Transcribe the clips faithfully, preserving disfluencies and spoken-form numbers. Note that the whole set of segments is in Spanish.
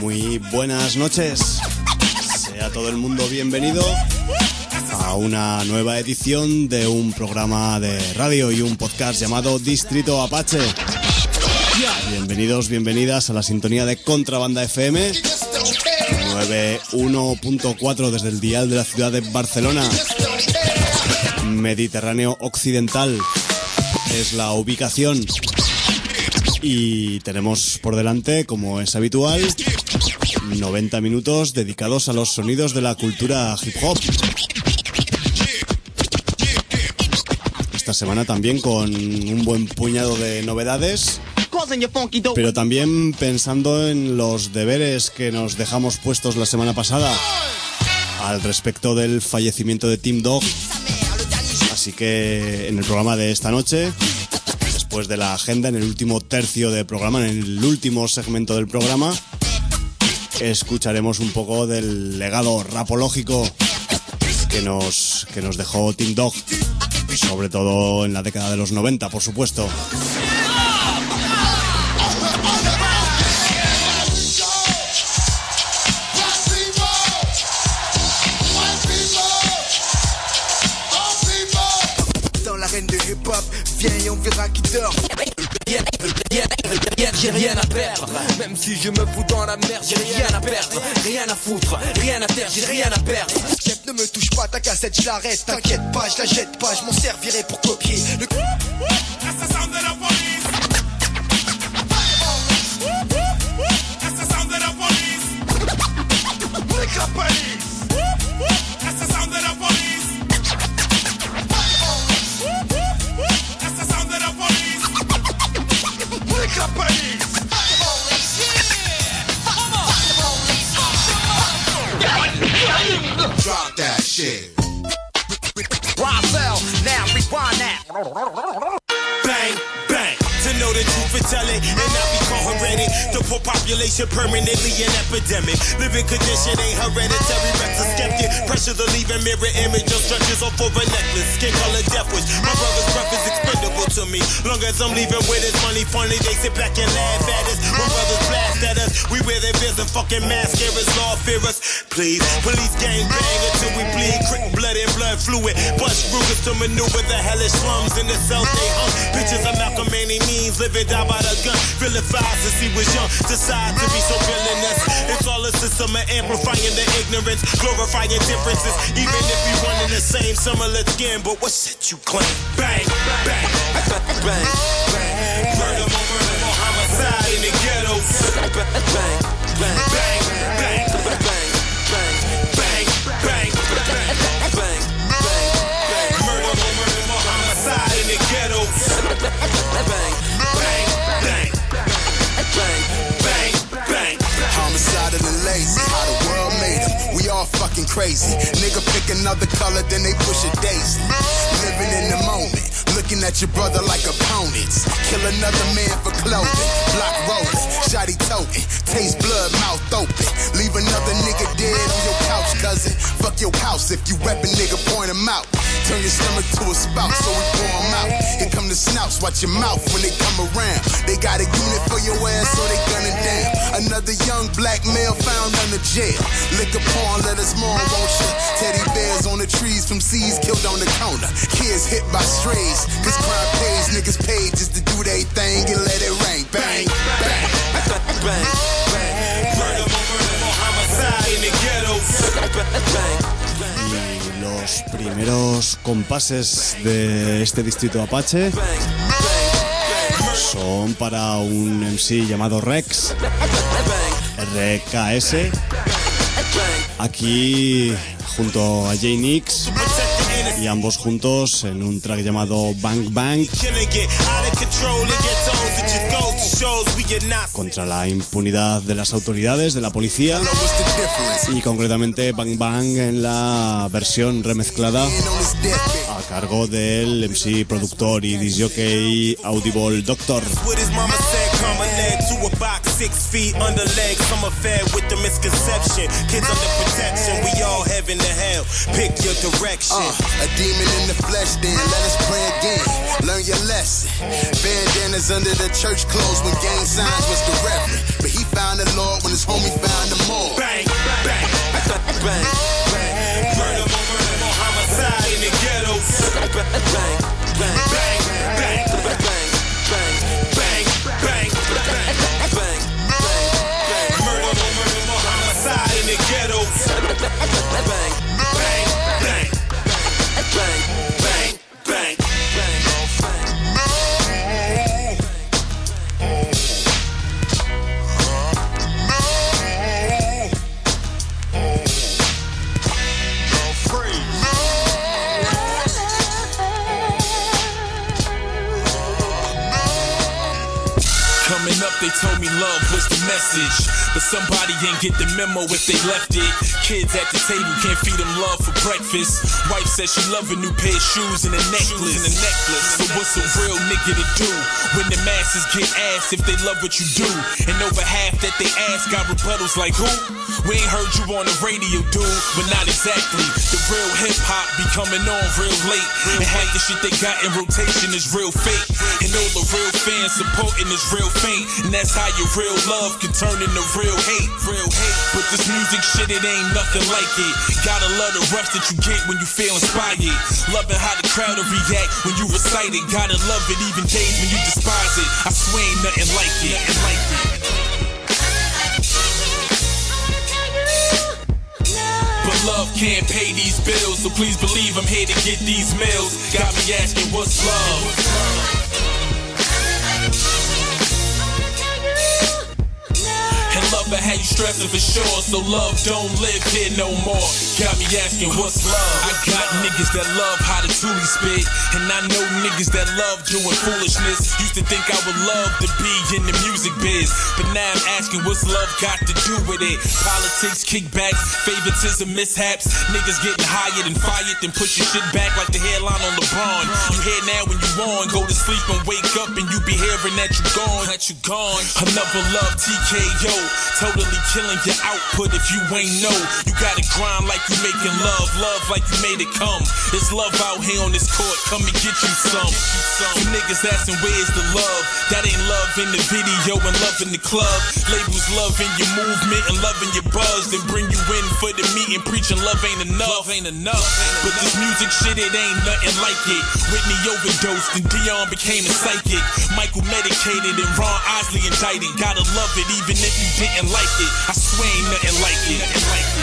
Muy buenas noches. Sea todo el mundo bienvenido a una nueva edición de un programa de radio y un podcast llamado Distrito Apache. Bienvenidos, bienvenidas a la sintonía de Contrabanda F M noventa y uno punto cuatro desde el dial de la ciudad de Barcelona. Mediterráneo Occidental es la ubicación. Y tenemos por delante, como es habitual, noventa minutos dedicados a los sonidos de la cultura hip hop. Esta semana también con un buen puñado de novedades, pero también pensando en los deberes que nos dejamos puestos la semana pasada al respecto del fallecimiento de Tim Dog. Así que en el programa de esta noche, después de la agenda, en el último tercio del programa, en el último segmento del programa, escucharemos un poco del legado rapológico que nos, que nos dejó Tim Dog, sobre todo en la década de los noventa, por supuesto. Viens et on verra qui dort. J'ai rien à perdre. Même si je me fous dans la merde, j'ai rien à perdre. Rien à foutre, rien à terre, j'ai rien à perdre. Skep, ne me touche pas, ta cassette, je l'arrête. T'inquiète pas, je la jette pas, je m'en servirai pour copier le assassin de la police. Assassin de la police. Avec la police. Assassin de la police. La police. Drop that shit. Roswell, now rewind that. Bang, bang. To know the truth and tell it, and not become hereditary. The poor population permanently an epidemic. Living condition ain't hereditary. Reps a skeptic. Pressure to leave a mirror image of stretches off of a necklace. Skin color death wish. My brother's breath is expendable to me. Long as I'm leaving with his money funny, they sit back and laugh at us. My brothers blast at us. We wear their beards and fucking mascaras. Law fear us. Please, police gang bang until we bleed. Crick blood and blood fluid. Bust Rugers to maneuver the hellish slums in the cells they hung. Pictures of Malcolm Manny means living down by the gun. Vilified since he was young. Decide to be so villainous. It's all a system of amplifying the ignorance. Glorifying differences. Even if we run in the same similar skin. But what shit you claim? Bang, bang, bang, bang. Murder, murder, more homicide in the ghettos. Bang, bang, bang, bang, bang, bang, bang, bang, bang, bang, bang, bang. Murder, murder, more homicide in the ghettos. Bang, bang, bang, bang, bang, bang. Homicide and lazy, how the world made them. We all fucking crazy. Nigga pick another color, then they push a daisy. Living in the moment, looking at your brother like opponents. Kill another man for clothing. Block rolling, shotty toting. Taste blood, mouth open. Leave another nigga dead on your couch, cousin. Fuck your house if you weapon, nigga, point him out. Turn your stomach to a spout, so we pour him out. Here come the snouts, watch your mouth when they come around. They got a unit for your ass, so they gunning down. Another young black male found under jail. Liquor porn, let us mourn, won't ya? Teddy bears on the trees from seas killed on the corner. Kids hit by strays, cause crime pays, niggas paid just to do they thing and let it rain. Bang, bang, bang, bang. Murder, murder, homicide in the ghettos. Bang. Y los primeros compases de este distrito Apache son para un M C llamado Rex, R K S, aquí junto a Jay Nix, y ambos juntos en un track llamado Bang Bang, contra la impunidad de las autoridades, de la policía, y concretamente Bang Bang en la versión remezclada a cargo del M C, productor y disc-jockey Audible Doctor. Six feet under legs, some are fed with the misconception. Kids under protection, we all heaven to hell. Pick your direction. Uh, a demon in the flesh, then let us pray again. Learn your lesson. Bandanas under the church clothes when gang signs was the reverend. But he bound the Lord when his homie found them all. Bang, bang, bang, bang. Murder, murder, more homicide in the ghettos. Bang, bang, bang, bang, bang, bang, bang, bang, bang, bang, bang. Murder, murder, more homicide in the ghettos. Bang, bang, bang, bang, bang, bang, bang. Coming up, they told me love was the message, but somebody ain't get the memo if they left it. Kids at the table can't feed them love for breakfast. Wife says she love a new pair of shoes and a necklace. And a necklace. So what's a real nigga to do when the masses get asked if they love what you do? And over half that they ask got rebuttals like who? We ain't heard you on the radio, dude, but not exactly. The real hip hop be coming on real late, and half the shit they got in rotation is real fake. And all the real fans supporting is real faint, and that's how your real love can turn into real hate. Real hate. But this music shit, it ain't nothing like it. Gotta love the rush that you get when you feel inspired. Loving how the crowd will react when you recite it. Gotta love it even days when you despise it. I swear ain't nothing like it. Nothing like it. But love can't pay these bills, so please believe I'm here to get these meals. Got me asking what's love. But how you stressing for sure, so love don't live here no more. Got me asking what's love. I got niggas that love how the toolie spit, and I know niggas that love doing foolishness. Used to think I would love to be in the music biz, but now I'm asking what's love got to do with it. Politics, kickbacks, favoritism, mishaps. Niggas getting hired and fired, then push your shit back like the hairline on LeBron. You here now when you on, go to sleep and wake up and you be hearing that you gone. That you gone. Another love T K O. Totally killing your output if you ain't know. You gotta grind like you making love, love like you made it come. It's love out here on this court, come and get you some. You niggas asking where's the love? That ain't love in the video and love in the club. Labels loving your movement and loving your buzz, then bring you in for the meeting, preaching love ain't enough. Love ain't enough. But this music shit, it ain't nothing like it. Whitney overdosed and Dion became a psychic. Michael medicated and Ron Isley indicted. Gotta love it even if you didn't like it. I swear ain't nothing like it. Nothing like it.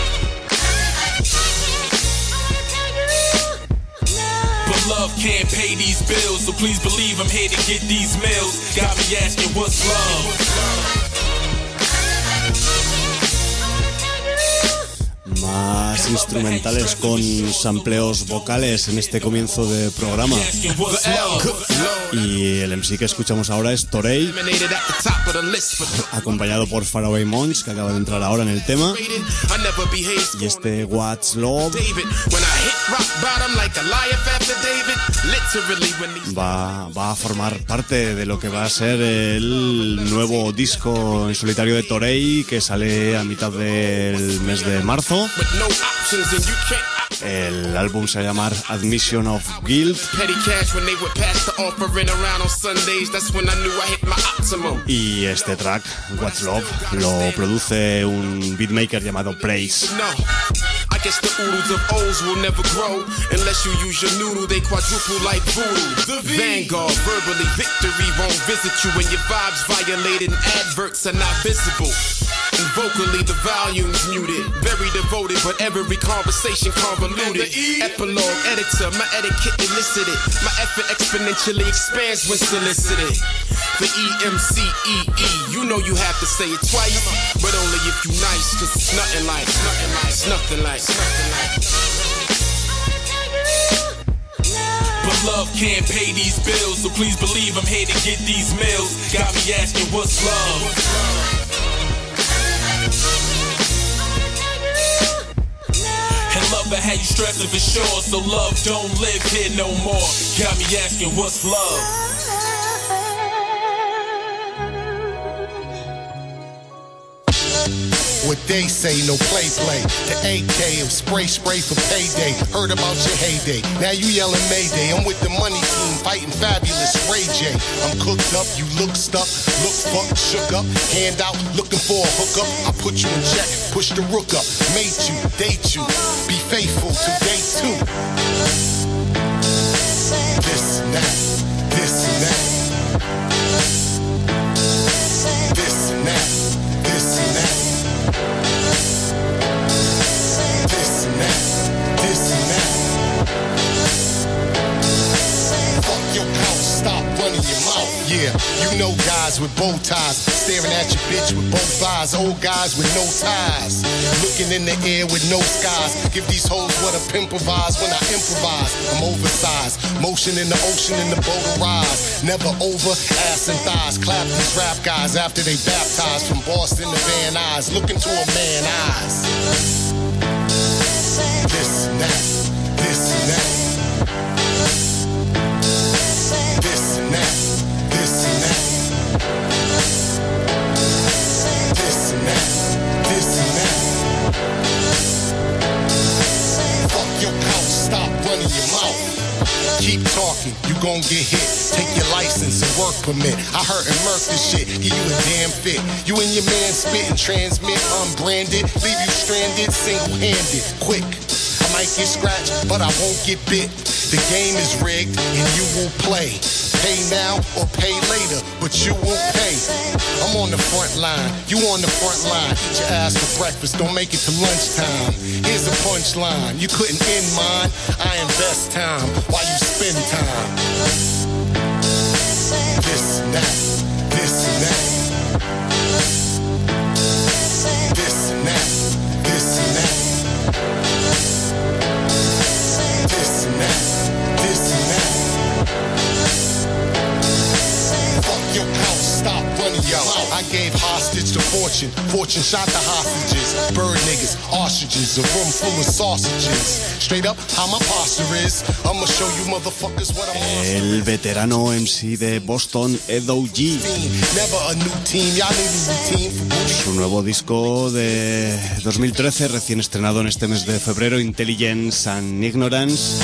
But love can't pay these bills, so please believe I'm here to get these meals. Got me asking what's love. Más instrumentales con sampleos vocales en este comienzo de programa. Y el M C que escuchamos ahora es Torey, acompañado por Faraway Monch, que acaba de entrar ahora en el tema. Y este What's Love va, va a formar parte de lo que va a ser el nuevo disco en solitario de Torey, que sale a mitad del mes de marzo. El álbum se va a llamar Admission of Guilt. Y este track, What's Love, lo produce un beatmaker llamado Praise. I guess the oodles of O's will never grow unless you use your noodle, they quadruple like voodoo. The Vanguard, verbally victory won't visit you when your vibes violated and adverts are not visible. And vocally the volume's muted, very devoted, but every conversation convoluted. Epilogue editor, my etiquette elicited, my effort exponentially expands when solicited. The E M C E E, you know you have to say it twice, but only if you nice, cause it's nothing like, it's nothing like, it's nothing like, it's nothing like. But love can't pay these bills, so please believe I'm here to get these meals. Got me asking what's love. And love it how you stressing for sure, so love don't live here no more. Got me asking what's love. With they say, no play play. The A K of spray spray for payday. Heard about your heyday, now you yelling Mayday. I'm with the money team fighting fabulous Ray J. I'm cooked up, you look stuck, look fucked, shook up, hand out, looking for a hookup. I put you in check, push the rook up, mate you, date you, be faithful to day two. This and that, this and that. This and that, this and that. This and that, this and that. Fuck your couch, stop running your mouth. Yeah, you know guys with bow ties, staring at your bitch with both eyes. Old guys with no ties, looking in the air with no skies. Give these hoes what a pimp provides when I improvise. I'm oversized, motion in the ocean in the boat of rise. Never over, ass and thighs. Clap these rap guys after they baptized. From Boston to Van Nuys, look into a man's eyes. This and that, this and that. This and that, this and that. This and that, this and that. Fuck your couch, stop running your mouth. Keep talking, you gon' get hit. Take your license and work permit. I heard and murk this shit, give you a damn fit. You and your man spit and transmit unbranded. Leave you stranded, single-handed, quick. I might get scratched, but I won't get bit. The game is rigged and you will play. Pay now or pay later, but you won't pay. I'm on the front line, you on the front line. Eat your ass for breakfast, don't make it to lunchtime. Here's a punchline, you couldn't end mine. I invest time while you spend time. This and that, this and that. This and that, this and that. This and that, this and that. Fuck your couch, stop running your mouth. I gave hostage to Fortune, Fortune shot the hostages. Bird niggas, ostriches, a room full of sausages. Straight up, how my posture is. I'ma show you motherfuckers what I'm on. El veterano M C de Boston, Edo G. Never a new team, y'all need a routine. Su nuevo disco de dos mil trece, recién estrenado en este mes de febrero, Intelligence and Ignorance.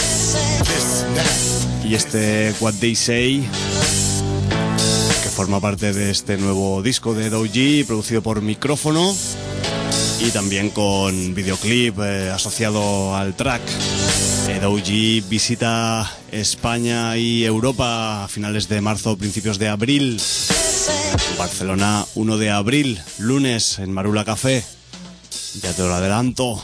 Y este What They Say, que forma parte de este nuevo disco de Edo G, producido por Micrófono y también con videoclip eh, asociado al track. Edo G visita España y Europa a finales de marzo, principios de abril. Barcelona, uno de abril, lunes en Marula Café. Ya te lo adelanto.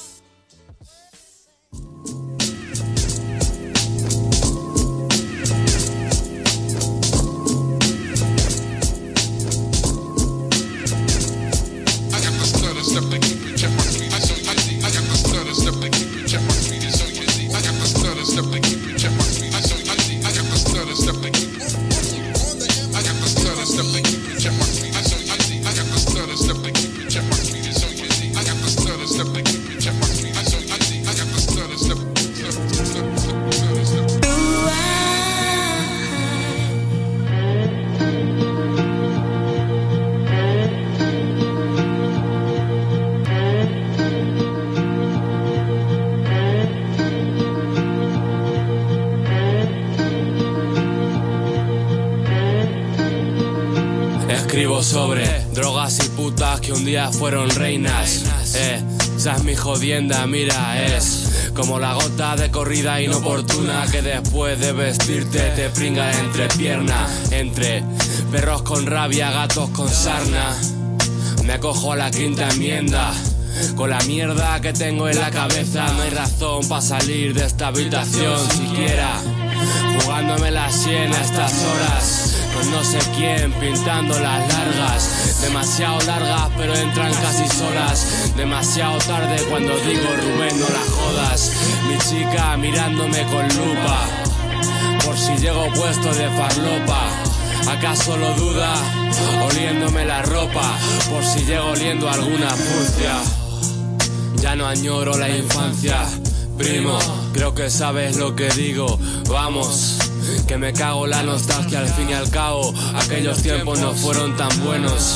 Escribo sobre drogas y putas que un día fueron reinas. Eh, esa es mi jodienda, mira, es como la gota de corrida inoportuna que después de vestirte te pringa entre pierna. Entre perros con rabia, gatos con sarna. Me acojo a la quinta enmienda. Con la mierda que tengo en la cabeza no hay razón para salir de esta habitación siquiera. Jugándome la sien a estas horas con no sé quién, pintando las largas. Demasiado largas pero entran casi solas. Demasiado tarde cuando digo Rubén no la jodas. Mi chica mirándome con lupa por si llego puesto de farlopa. ¿Acaso lo duda? Oliéndome la ropa por si llego oliendo alguna furcia. Ya no añoro la infancia, primo, creo que sabes lo que digo. Vamos, que me cago la nostalgia al fin y al cabo. Aquellos tiempos no fueron tan buenos.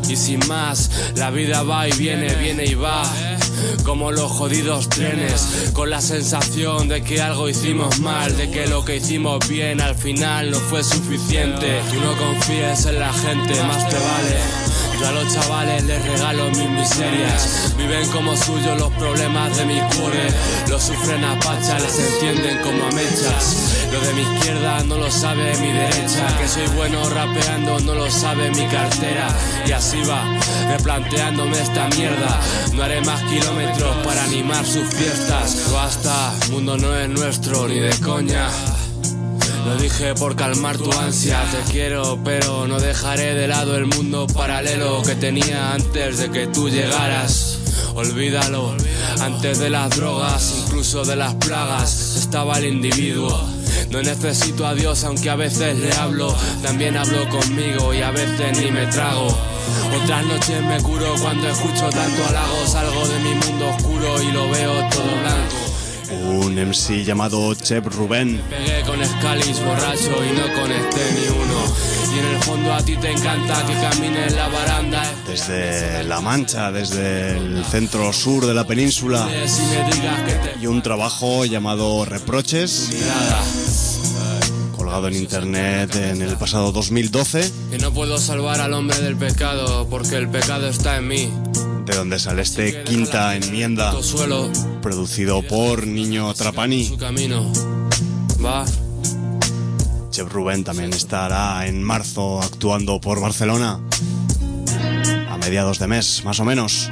Y sin más, la vida va y viene, viene y va, como los jodidos trenes, con la sensación de que algo hicimos mal, de que lo que hicimos bien al final no fue suficiente. Tú no confíes en la gente, más te vale. Yo a los chavales les regalo mis miserias. Viven como suyos los problemas de mi cuore. Los sufren a pacha, les entienden como a mechas. Lo de mi izquierda no lo sabe mi derecha. Que soy bueno rapeando no lo sabe mi cartera. Y así va, replanteándome esta mierda. No haré más kilómetros para animar sus fiestas. Basta, el mundo no es nuestro ni de coña. Lo dije por calmar tu ansia, te quiero, pero no dejaré de lado el mundo paralelo que tenía antes de que tú llegaras. Olvídalo, antes de las drogas, incluso de las plagas, estaba el individuo. No necesito a Dios aunque a veces le hablo, también hablo conmigo y a veces ni me trago. Otras noches me curo cuando escucho tanto halago, salgo de mi mundo oscuro y lo veo todo blanco. Un M C llamado Cheb Rubén. Me pegué con Scalis borracho y no conecté ni uno. Y en el fondo a ti te encanta que camine en la baranda. Desde La Mancha, desde el centro sur de la península. Si me digas que te... Y un trabajo llamado Reproches, mirada, colgado en internet en el pasado dos mil doce. que no puedo salvar al hombre del pecado porque el pecado está en mí. De donde sale este Quinta Enmienda, Suelo, producido por Niño Trapani. su camino va. Cheb Rubén también estará en marzo actuando por Barcelona, a mediados de mes, más o menos.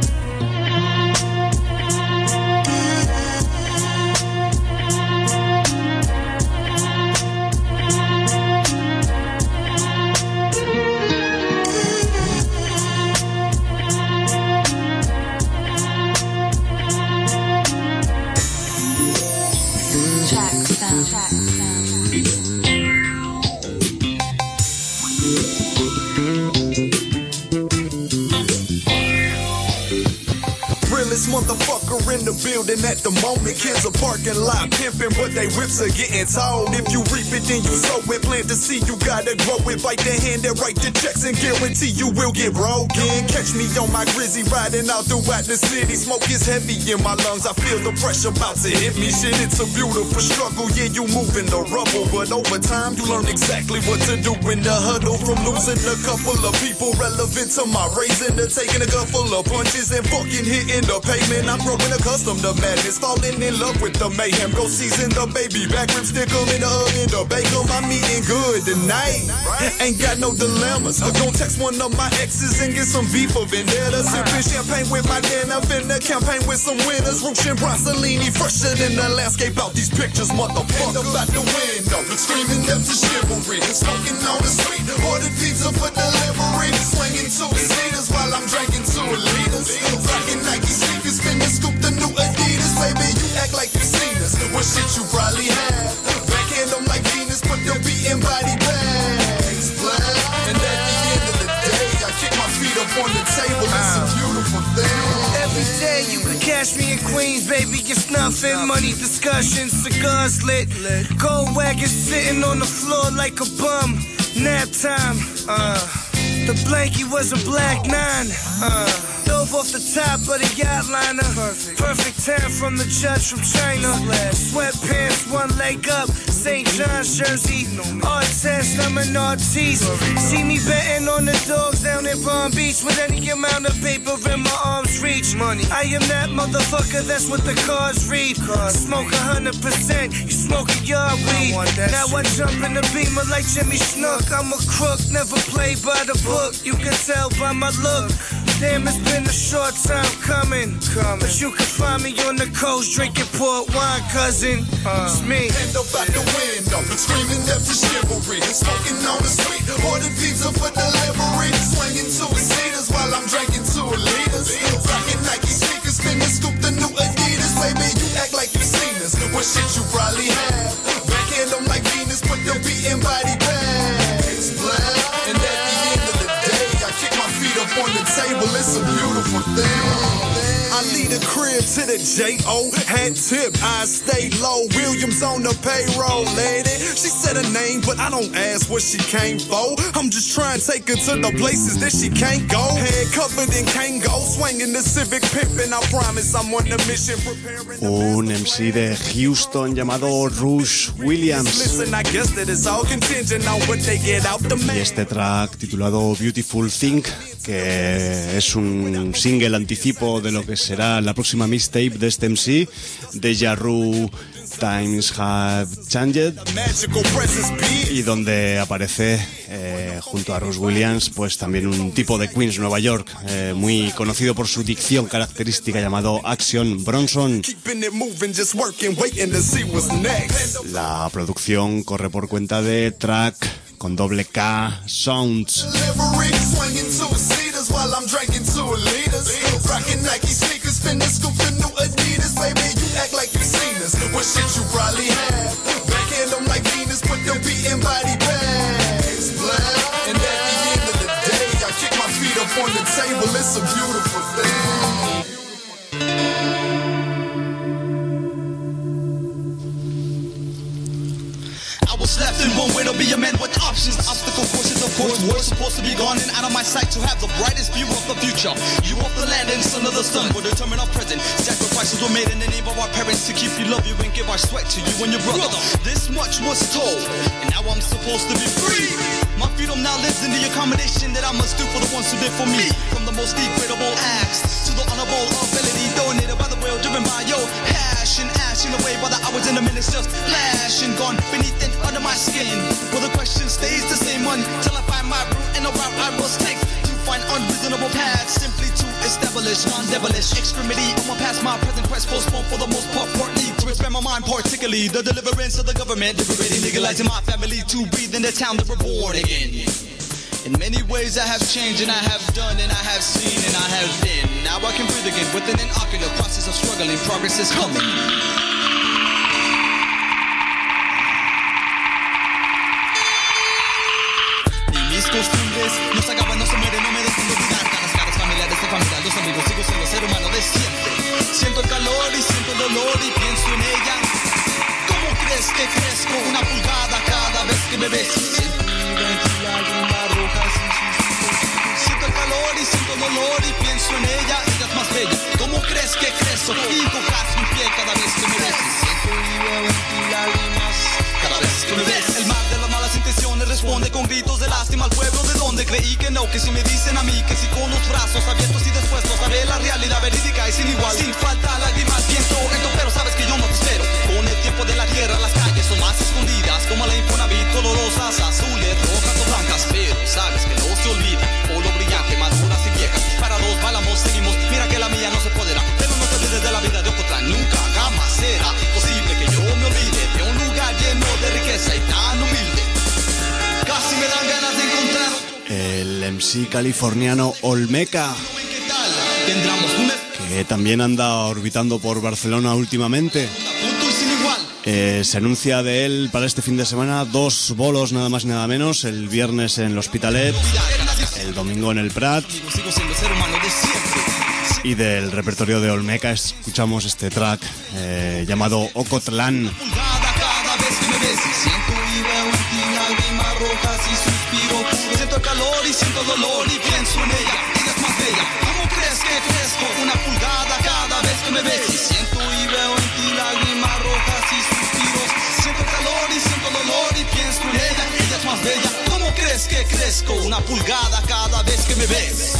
Motherfucker in the building at the moment. Kids are parking lot pimping, but they whips are getting towed. If you reap it, then you sow it. Plan to see, you gotta grow it. Bite the hand that write the checks and guarantee you will get broken. Catch me on my Grizzy riding out throughout the city. Smoke is heavy in my lungs. I feel the pressure about to hit me. Shit, it's a beautiful struggle. Yeah, you moving the rubble, but over time you learn exactly what to do in the huddle. From losing a couple of people relevant to my raising to taking a couple of punches and fucking hitting the pavement. I'm growing accustomed to madness, falling in love with the mayhem. Go season the baby back rib, stick 'em in the oven, the bacon. I'm eating good tonight, ain't got no dilemmas. Don't text one of my exes and get some beef or vendetta. Sipping champagne with my nana, finna campaign with some winners. Ruchin Bronzolini, fresher than the landscape out these pictures, motherfucker. About the window, screaming up to chivalry, smoking on the street, ordered pizza for delivery, swinging two seaters while I'm drinking two liters, rocking Nike sneakers, finna scoop the new Adidas, baby, you act like you seen us, what shit you probably have, backhand them like Venus, put the beat in body bags, black, and at the end of the day, I kick my feet up on the table, it's a beautiful thing. Every day you can catch me in Queens, baby, it's nothing, money discussions, cigars lit, gold wagons sitting on the floor like a bum, nap time, uh, the blankie was a black nine, uh, dove off the top of the yacht liner. Perfect. Perfect tan from the judge from China. Sweatpants, one leg up. Saint John's jersey. Art test, I'm an artiste. See me betting on the dogs down in Palm Beach with any amount of paper in my arms reach. Money. I am that motherfucker, that's what the cards read. Cars. Smoke a hundred percent, you smoke a yard weed. Now I jump in the beamer like Jimmy Snook. I'm a crook, never play by the book. You can tell by my look. Damn, it's been a short time coming, coming. But you can find me on the coast drinking port wine, cousin. Uh, it's me. Hand up out the window, screaming up to chivalry, smoking on the street, ordered pizza for delivery, swinging two seaters while I'm drinking two liters, rocking Nike sneakers, finna scoop the new Adidas, baby, you act like you seen us, what shit you probably have, backhand them like Venus, put the beat in body bags, black, and at the end of the day, I kick my feet up on the table, it's a beautiful thing. I leave need a crib to the J O Hat tip, I stay low. Williams on the payroll, lady. She said her name, but I don't ask what she came for. I'm just trying to take her to the places that she can't go. Head covered in Kango, swinging the Civic pimpin'. I promise I'm on the mission, preparing. Un M C de Houston llamado Rush Williams. Listen, I guess that it's all contingent on what they get out the man. Y este track titulado Beautiful Thing, que es un single anticipo de lo que será la próxima mixtape de este M C, Deja Vu Times Have Changed, y donde aparece eh, junto a Rush Williams pues también un tipo de Queens, Nueva York, eh, muy conocido por su dicción característica llamado Action Bronson. La producción corre por cuenta de Track con doble K Sounds. While I'm drinking two liters, rocking Nike sneakers, finna scoop the new Adidas. Baby, you act like you seen us. What shit you probably have? Backhand them like Venus, put them beat in body bags. Blah. And at the end of the day, I kick my feet up on the table. It's a beautiful thing. I was left in one way to be a man with options. Obstacle courses, of course, were supposed to be gone and out of my sight to have the brightest view of the future. You of the land and son of the sun will determine our present. Sacrifices were made in the name of our parents to keep you, love you, and give our sweat to you and your brother. This much was told, and now I'm supposed to be free. My freedom now lives in the accommodation that I must do for the ones who did for me. From the most degradable acts to the honorable ability donated by the will, driven by your passion, ashing away by the hours and the minutes just flashing, gone beneath and under my skin. Well, the question stays the same until I find my root and the route I must take to find unreasonable paths, simply to establish non-devilish extremity on my past, my present quest postponed for the most part, partly to expand my mind, particularly the deliverance of the government, liberating, legalizing my family to breathe in the town that we're born again. In many ways I have changed and I have done and I have seen and I have been. Now I can breathe again within an ocular process of struggling. Progress is coming. Mis costumbres no se acaban, no se mueren, no me dejan de olvidar. Caras, caras, familiares de familia, los amigos, sigo siendo ser humano de siempre. Siento el calor y siento el dolor y pienso en ella. ¿Cómo crees que crezco una pulgada cada vez que me ves? Siento mi lágrima roja sin sus. Siento el calor y siento el dolor y pienso en ella. Ella es más bella. ¿Cómo crees que crezco y tocas mi piel cada vez que me ves? Siento y veo en ti lágrimas cada vez que me ves. El mar de las malas intenciones responde con gritos de lástima al pueblo de donde creí que no, que si me dicen a mí que si con los brazos abiertos y dispuestos a ver la realidad verídica y sin igual, sin falta lágrimas, viento, reto, pero sabes que yo no te espero. Con el tiempo de la tierra las calles son más escondidas, como la Infonavit, colorosas, azules, rojas o blancas, pero sabes que no se olvida, polo brillante, maduras y viejas, para los bailamos, seguimos, mira que la mía no se podrá, pero no te olvides de la vida de Ocotlán, nunca, jamás será posible que yo me olvide de un lugar lleno de riqueza y tan humilde. Casi me dan ganas de encontrar el M C californiano Olmeca, que también anda orbitando por Barcelona últimamente. Eh, se anuncia de él para este fin de semana dos bolos nada más y nada menos, el viernes en el Hospitalet, el domingo en el Prat. Y del repertorio de Olmeca escuchamos este track eh, llamado Ocotlán. Siento el calor y siento dolor y pienso en ella, ella es más bella. ¿Cómo crees que crezco una pulgada cada vez que me ves? Y siento y veo en ti lágrimas rojas y suspiros. Siento el calor y siento dolor y pienso en ella, ella es más bella. ¿Cómo crees que crezco una pulgada cada vez que me ves?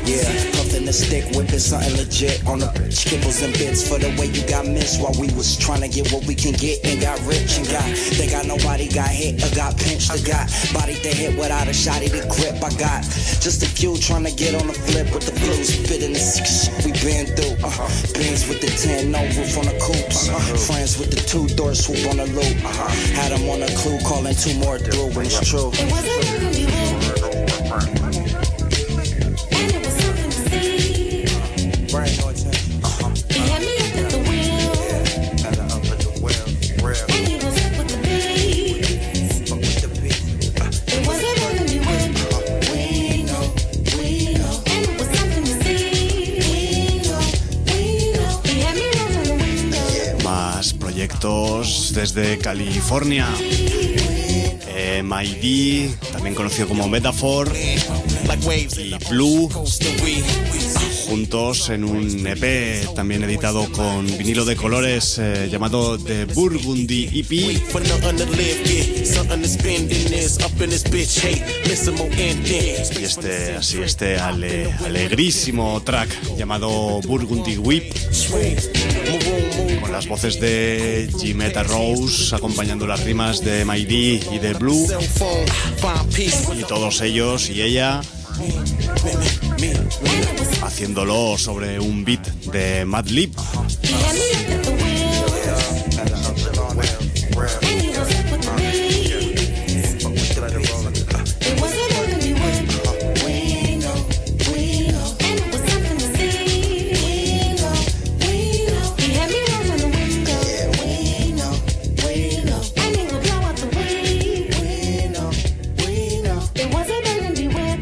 Yeah, puffin' the stick, whippin' something legit on the kibbles and bits for the way you got missed while we was trying to get what we can get and got rich and got. They got nobody got hit or got pinched or got body they hit without a shotty to grip. I got just a few trying to get on the flip with the blues, spitting the sick shit we been through. Uh, beans with the ten, no roof on the coops. Uh, friends with the two door swoop on the loop. Uh, had them on a clue, calling two more through when it's true. It wasn't gonna be and it was something to see. Brain on ten. Uh-huh. He had me up at the wheel. Yeah, had her up at the wheel. Real. And he was up with the beat. Fuck with the beat. Uh, It wasn't gonna be when we know, we know. And it was something to see. We know, we know. He had me rolling the window. Más proyectos desde California. Eh, M I D, también conocido como Metaphor, y Blue, juntos en un E P también editado con vinilo de colores eh, llamado The Burgundy E P. Y este, así, este ale, alegrísimo track llamado Burgundy Whip, con las voces de Jimetta Rose acompañando las rimas de M I D y de Blue, y todos ellos y ella haciéndolo sobre un beat de Madlib. He had me up at the wheel. And he was up with the beat. It wasn't gonna be when we know, we know. And it was something to see. We know, we know. He had me rolling the window. We know, we know. And he would blow out the weed. We know, we know. It wasn't gonna be when.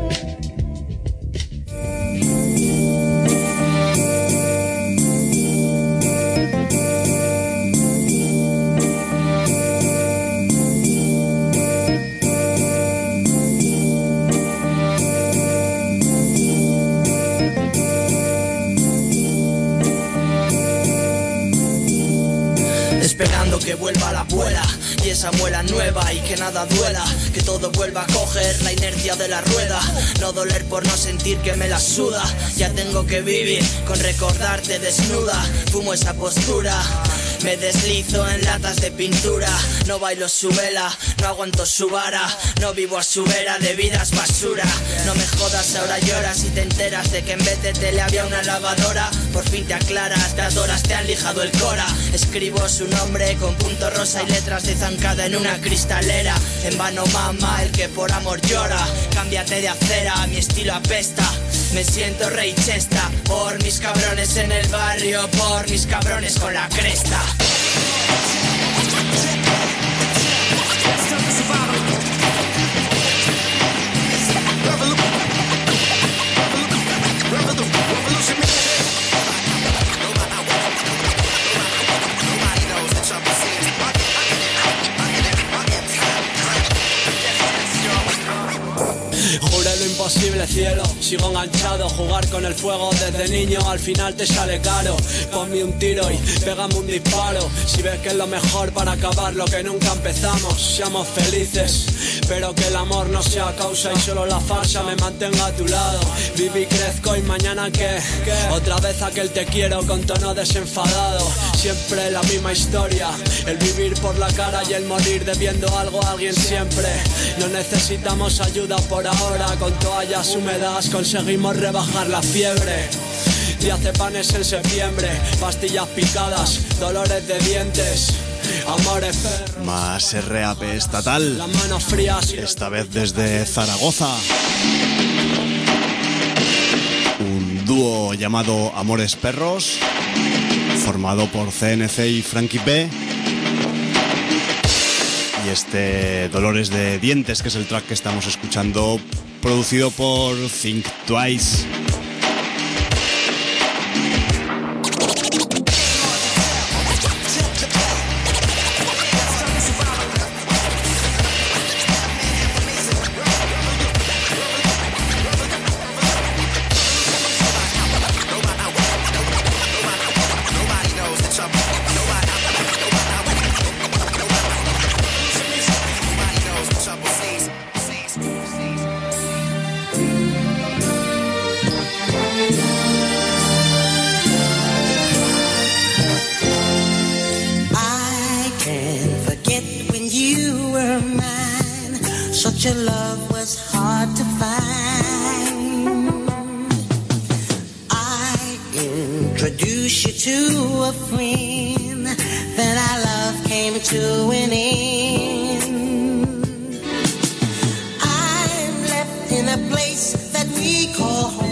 Esperando que vuelva la abuela y esa muela nueva y que nada duela, que todo vuelva a coger la inercia de la rueda, no doler por no sentir que me la suda, ya tengo que vivir con recordarte desnuda, fumo esa postura, me deslizo en latas de pintura, no bailo su vela, no aguanto su vara, no vivo a su vera, de vidas basura, no me jodas ahora lloras y te enteras de que en vez de tele había una lavadora, por fin te aclaras, te adoras, te han lijado el cora, escribo su nombre con punto rosa y letras de zancada en una cristalera, en vano mama el que por amor llora, cámbiate de acera, mi estilo apesta, me siento rey chesta, por mis cabrones en el barrio, por mis cabrones con la cresta. Juré lo imposible, cielo, sigo enganchado. Jugar con el fuego desde niño al final te sale caro. Ponme un tiro y pégame un disparo. Si ves que es lo mejor para acabar lo que nunca empezamos. Seamos felices, pero que el amor no sea causa y solo la farsa me mantenga a tu lado. Viví, crezco y mañana que otra vez aquel te quiero con tono desenfadado. Siempre la misma historia, el vivir por la cara y el morir debiendo algo a alguien siempre. No necesitamos ayuda por ahora, con toallas húmedas conseguimos rebajar la fiebre. Diazepanes en septiembre, pastillas picadas, dolores de dientes, amores perros. Más R A P estatal, Las manos frías y esta vez desde Zaragoza. Un dúo llamado Amores Perros, formado por C N C y Frankie P. Y este Dolores de Dientes, que es el track que estamos escuchando, producido por Think Twice. your love was hard to find. I introduced you to a friend, then our love came to an end. I'm left in a place that we call home.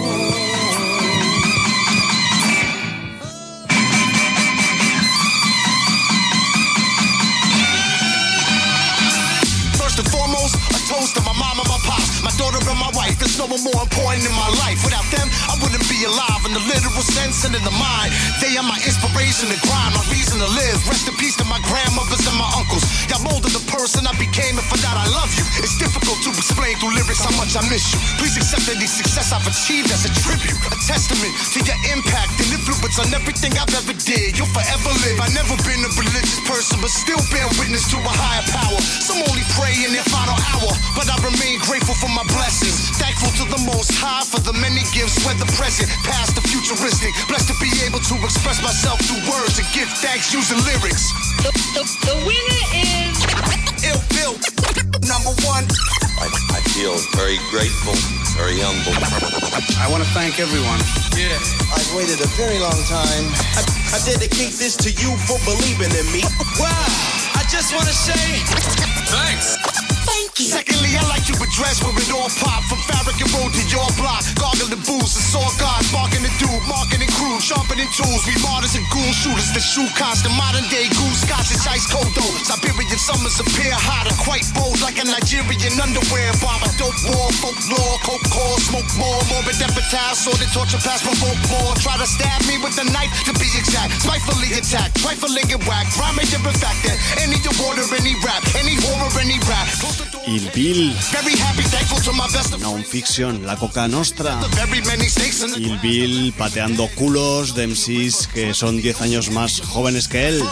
To my mom and my pops, my daughter and my wife. There's no one more important in my life. Without them, I wouldn't be alive in the literal sense and in the mind. They are my inspiration to grind, my reason to live. Rest in peace to my grandmothers and my uncles. Y'all molded the person I became, and for that I love you. It's difficult to explain through lyrics how much I miss you. Please accept any success I've achieved as a tribute, a testament to your impact and influence on everything I've ever did. You'll forever live. I've never been a religious person, but still bear witness to a higher power. Some only pray in their final hour, but I remain grateful for my blessings. Thankful to the Most High for the many gifts, whether present, past, or futuristic. Blessed to be able to express myself through words and give thanks using lyrics. The, the, the winner is Ill Bill, number one. I, I feel very grateful, very humble. I want to thank everyone. Yeah. I've waited a very long time. I, I dedicate this to you for believing in me. Wow, I just want to say thanks. Thank you. Secondly, I like to address where it all popped. From Farragut Road to your block. Gargling booze and saw God. Barking the dude, marking and crew. Sharpening tools. We martyrs and ghoul shooters. The shoe constant. Modern day goose. Scotch and ice cold though. Siberian summers appear hotter. Quite bold like a Nigerian underwear bomb. A dope war, folklore, coke core, smoke more. Morbid epitaph. Sword and torture past provoke more. Try to stab me with a knife to be exact. Spitefully attacked. Trifling and whack. Rhyming different fact that any award or any rap. Any horror, any rap. Il Bill, Non-Fiction, La Coca Nostra. Il Bill pateando culos de M Cs que son diez años más jóvenes que él.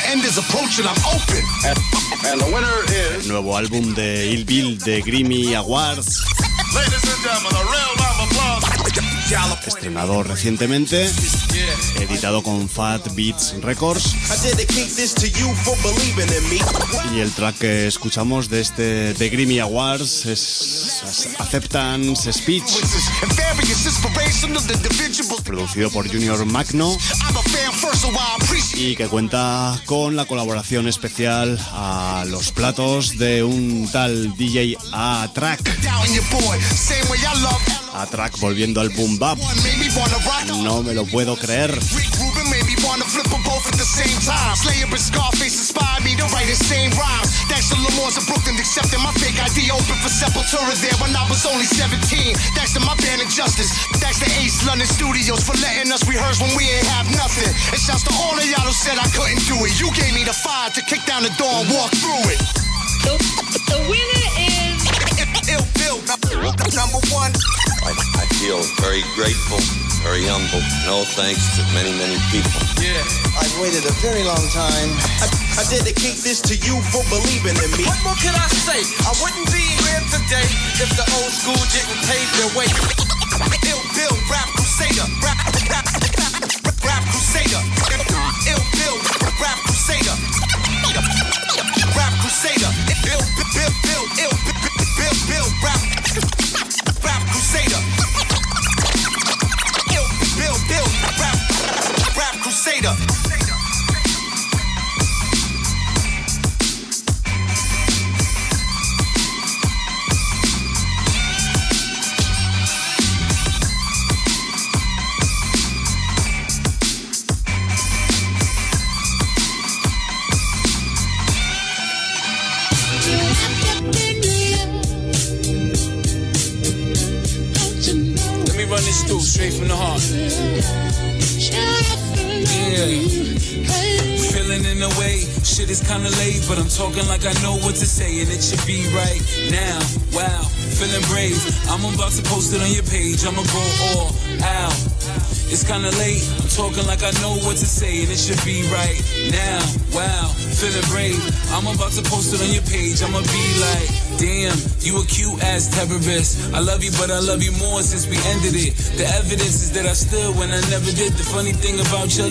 El nuevo álbum de Il Bill de Grammy Awards, estrenado recientemente, editado con Fat Beats Records. Y el track que escuchamos de este de Grammy Awards es Acceptance Speech, producido por Junior Magno, y que cuenta con la colaboración especial a los platos de un tal D J A-Track. A-Track volviendo al boom bap. No me lo puedo creer. The, the winner is Ill Bill, number one. I, I feel very grateful, very humble. No thanks to many, many people. Yeah. I've waited a very long time. I, I dedicate this to you for believing in me. What more can I say? I wouldn't be here today if the old school didn't pave their way. Ill Bill, rap crusader, rap, rap, rap, rap crusader. Ill Bill, rap crusader, rap crusader. Ill Bill, Bill, Ill Bill, Bill, rap, rap crusader. Ill Bill, Bill, rap, rap crusader. Run this through straight from the heart. Yeah. Feeling in a way, shit is kinda late, but I'm talking like I know what to say, and it should be right now. Wow, feeling brave. I'm about to post it on your page. I'ma go all out. It's kinda late. I'm talking like I know what to say, and it should be right now. Wow, feeling brave. I'm about to post it on your page. I'ma be like, damn, you a cute ass terrorist. I love you, but I love you more since we ended it. The evidence is that I stood when I never did. The funny thing about your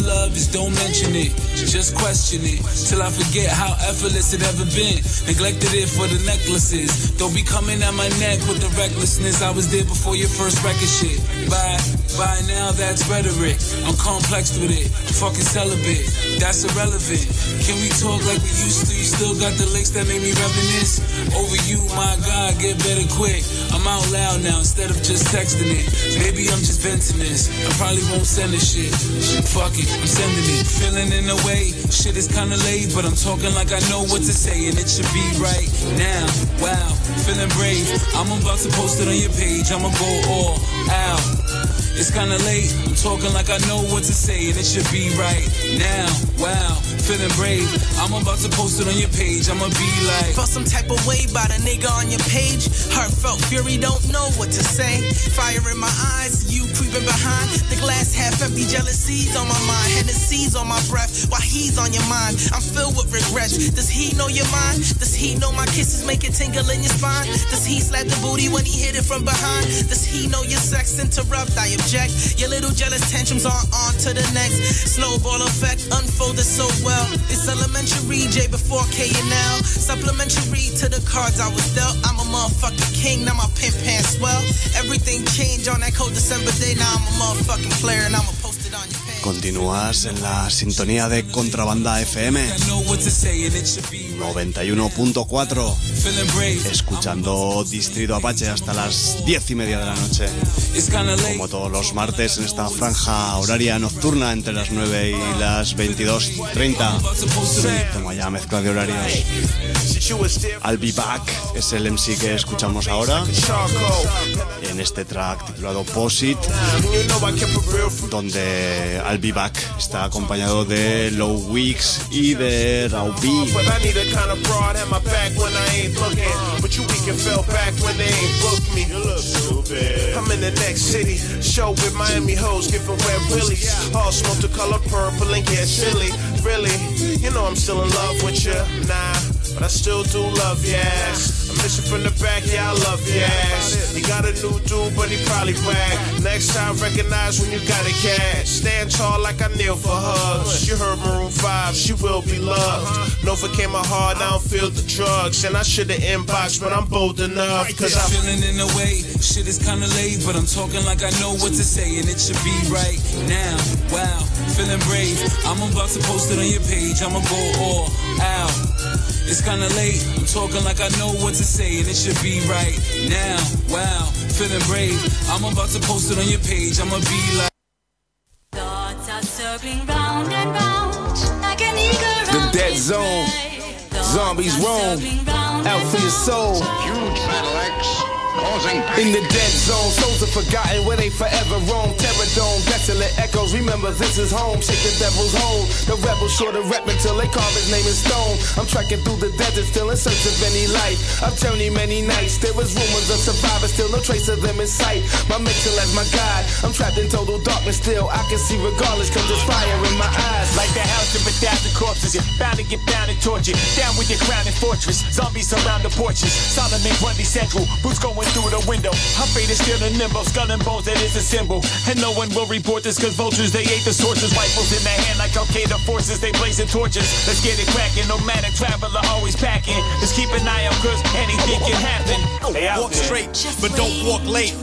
love, just don't mention it. Just question it, till I forget how effortless it ever been. Neglected it for the necklaces. Don't be coming at my neck with the recklessness. I was there before your first record shit. Bye, bye now, that's rhetoric. I'm complex with it, fucking celibate. That's irrelevant. Can we talk like we used to? You still got the licks that made me reminisce. Over you, my God, get better quick. I'm out loud now instead of just texting it. Maybe I'm just venting this. I probably won't send this shit. Fuck it, I'm sending it. Feeling in a way, shit is kinda late, but I'm talking like I know what to say, and it should be right now. Wow, feeling brave. I'm about to post it on your page. I'ma go all out. It's kinda late, I'm talking like I know what to say, and it should be right now. Wow, feeling brave. I'm about to post it on your page. I'ma be like, felt some type of way by the nigga on your page. Heartfelt fury, don't know what to say. Fire in my eyes, you creeping behind. The glass half empty, jealousy's on my mind. Hennessy's on my breath, while he's on your mind. I'm filled with regrets. Does he know your mind? Does he know my kisses make it tingle in your spine? Does he slap the booty when he hit it from behind? Does he know your sex interrupt? I object. Your little jealous tantrums are on to the next. Snowball effect unfolded so well. It's elementary, J before K and L. Supplementary to the cards I was dealt. I'm a motherfucking king, now my pimp pants swell. Everything changed on that cold December day. Now I'm a motherfucking player and I'm a posted on your page. Continúas en la sintonía de Contrabanda F M noventa y uno punto cuatro, escuchando Distrito Apache hasta las diez y media de la noche, como todos los martes en esta franja horaria nocturna entre las nueve y las veintidós treinta. Toma ya mezcla de horarios. I'll Be Back es el M C que escuchamos ahora en este track titulado Posit, donde I'll Be Back está acompañado de Low Weeks y de Raw B. I'm in the next city, show with Miami hoes, giving wet willies. All smoke the color purple and get silly. Really, you know I'm still in love with you. Nah, but I still do love your ass. I miss you from the back, yeah, I love your ass. He got a new dude, but he probably whack. Next time, recognize when you got a cat. Stand tall like I kneel for hugs. You heard Maroon five, she will be loved. Novocaine my heart, I don't feel the drugs. And I should've inboxed, but I'm bold enough. Cause I'm feeling in a way, shit is kinda late, but I'm talking like I know what to say, and it should be right now. Wow, feeling brave. I'm about to post it on your page. I'ma go all out. It's kinda late, I'm talking like I know what to say, and it should be right now. Wow, feeling brave. I'm about to post it on your page. I'ma be like, thoughts are circling round and round like an eagle. The dead zone, zombies roam, out for your soul. Huge battle axe. In the dead zone, souls are forgotten where they forever roam. Terror dome, desolate echoes, remember this is home. Shake the devil's hold, the rebels sure to rep until they carve his name in stone. I'm trekking through the desert still in search of any life. I've journeyed many nights, there was rumors of survivors, still no trace of them in sight. My mental as my guide, I'm trapped in total darkness still. I can see regardless cause there's fire in my eyes. Like the house of a thousand corpses, you're bound to get bound and tortured. Down with your crown and fortress, zombies surround the porches. Solomon Grundy Central, boots going through the window. Her fate is still in limbo, skull and bones, that is a symbol. And no one will report this cause vultures, they ate the sources. Rifles in their hand like Al-Qaeda forces, they blazing torches. Let's get it cracking, nomadic traveler always packing. Just keep an eye out cause anything can happen. They out walk there. straight, but don't walk late.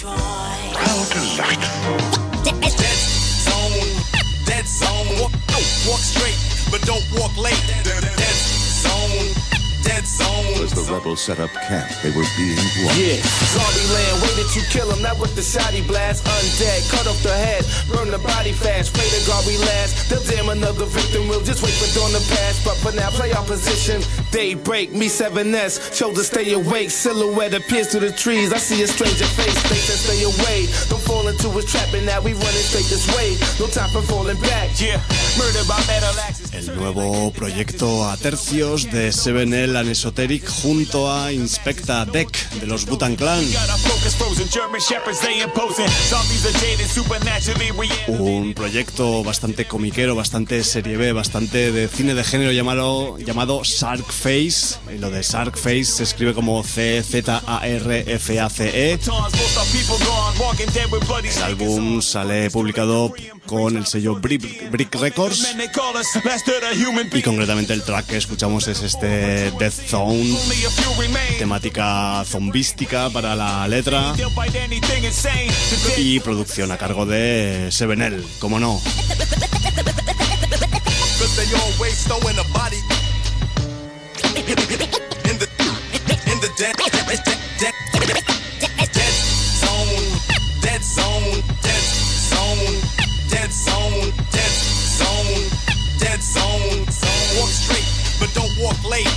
How delightful. Dead zone, dead zone. Walk, no, walk straight, but don't walk late. Dead zone. Dead zone. As the rebels set up camp, they were being watched. Yeah, zombie land, waited to kill him, not with the shotty blast. Undead, cut off the head, burn the body fast. Pray to God we last, they'll damn another victim. We'll just wait for dawn to pass, but for now play our position. Daybreak, me seven S, shoulder stay awake. Silhouette appears through the trees, I see a stranger face. They said stay away, don't fall into his trap. And now we running straight this way, no time for falling back. Yeah, murder by metal axes. El nuevo proyecto a tercios de seven L and Esoteric junto a Inspecta Deck de los Wu-Tang Clan. Un proyecto bastante comiquero, bastante serie B, bastante de cine de género llamado, llamado Shark Face, y lo de Shark Face se escribe como C Z A R F A C E. El álbum sale publicado con el sello Brick, Brick Records, y concretamente el track que escuchamos es este Death Zone, temática zombística para la letra y producción a cargo de Seven L, como no. They always throwing a body in the in the dead dead dead zone, dead zone, dead zone, dead zone, dead zone, dead zone. Walk straight, but don't walk late.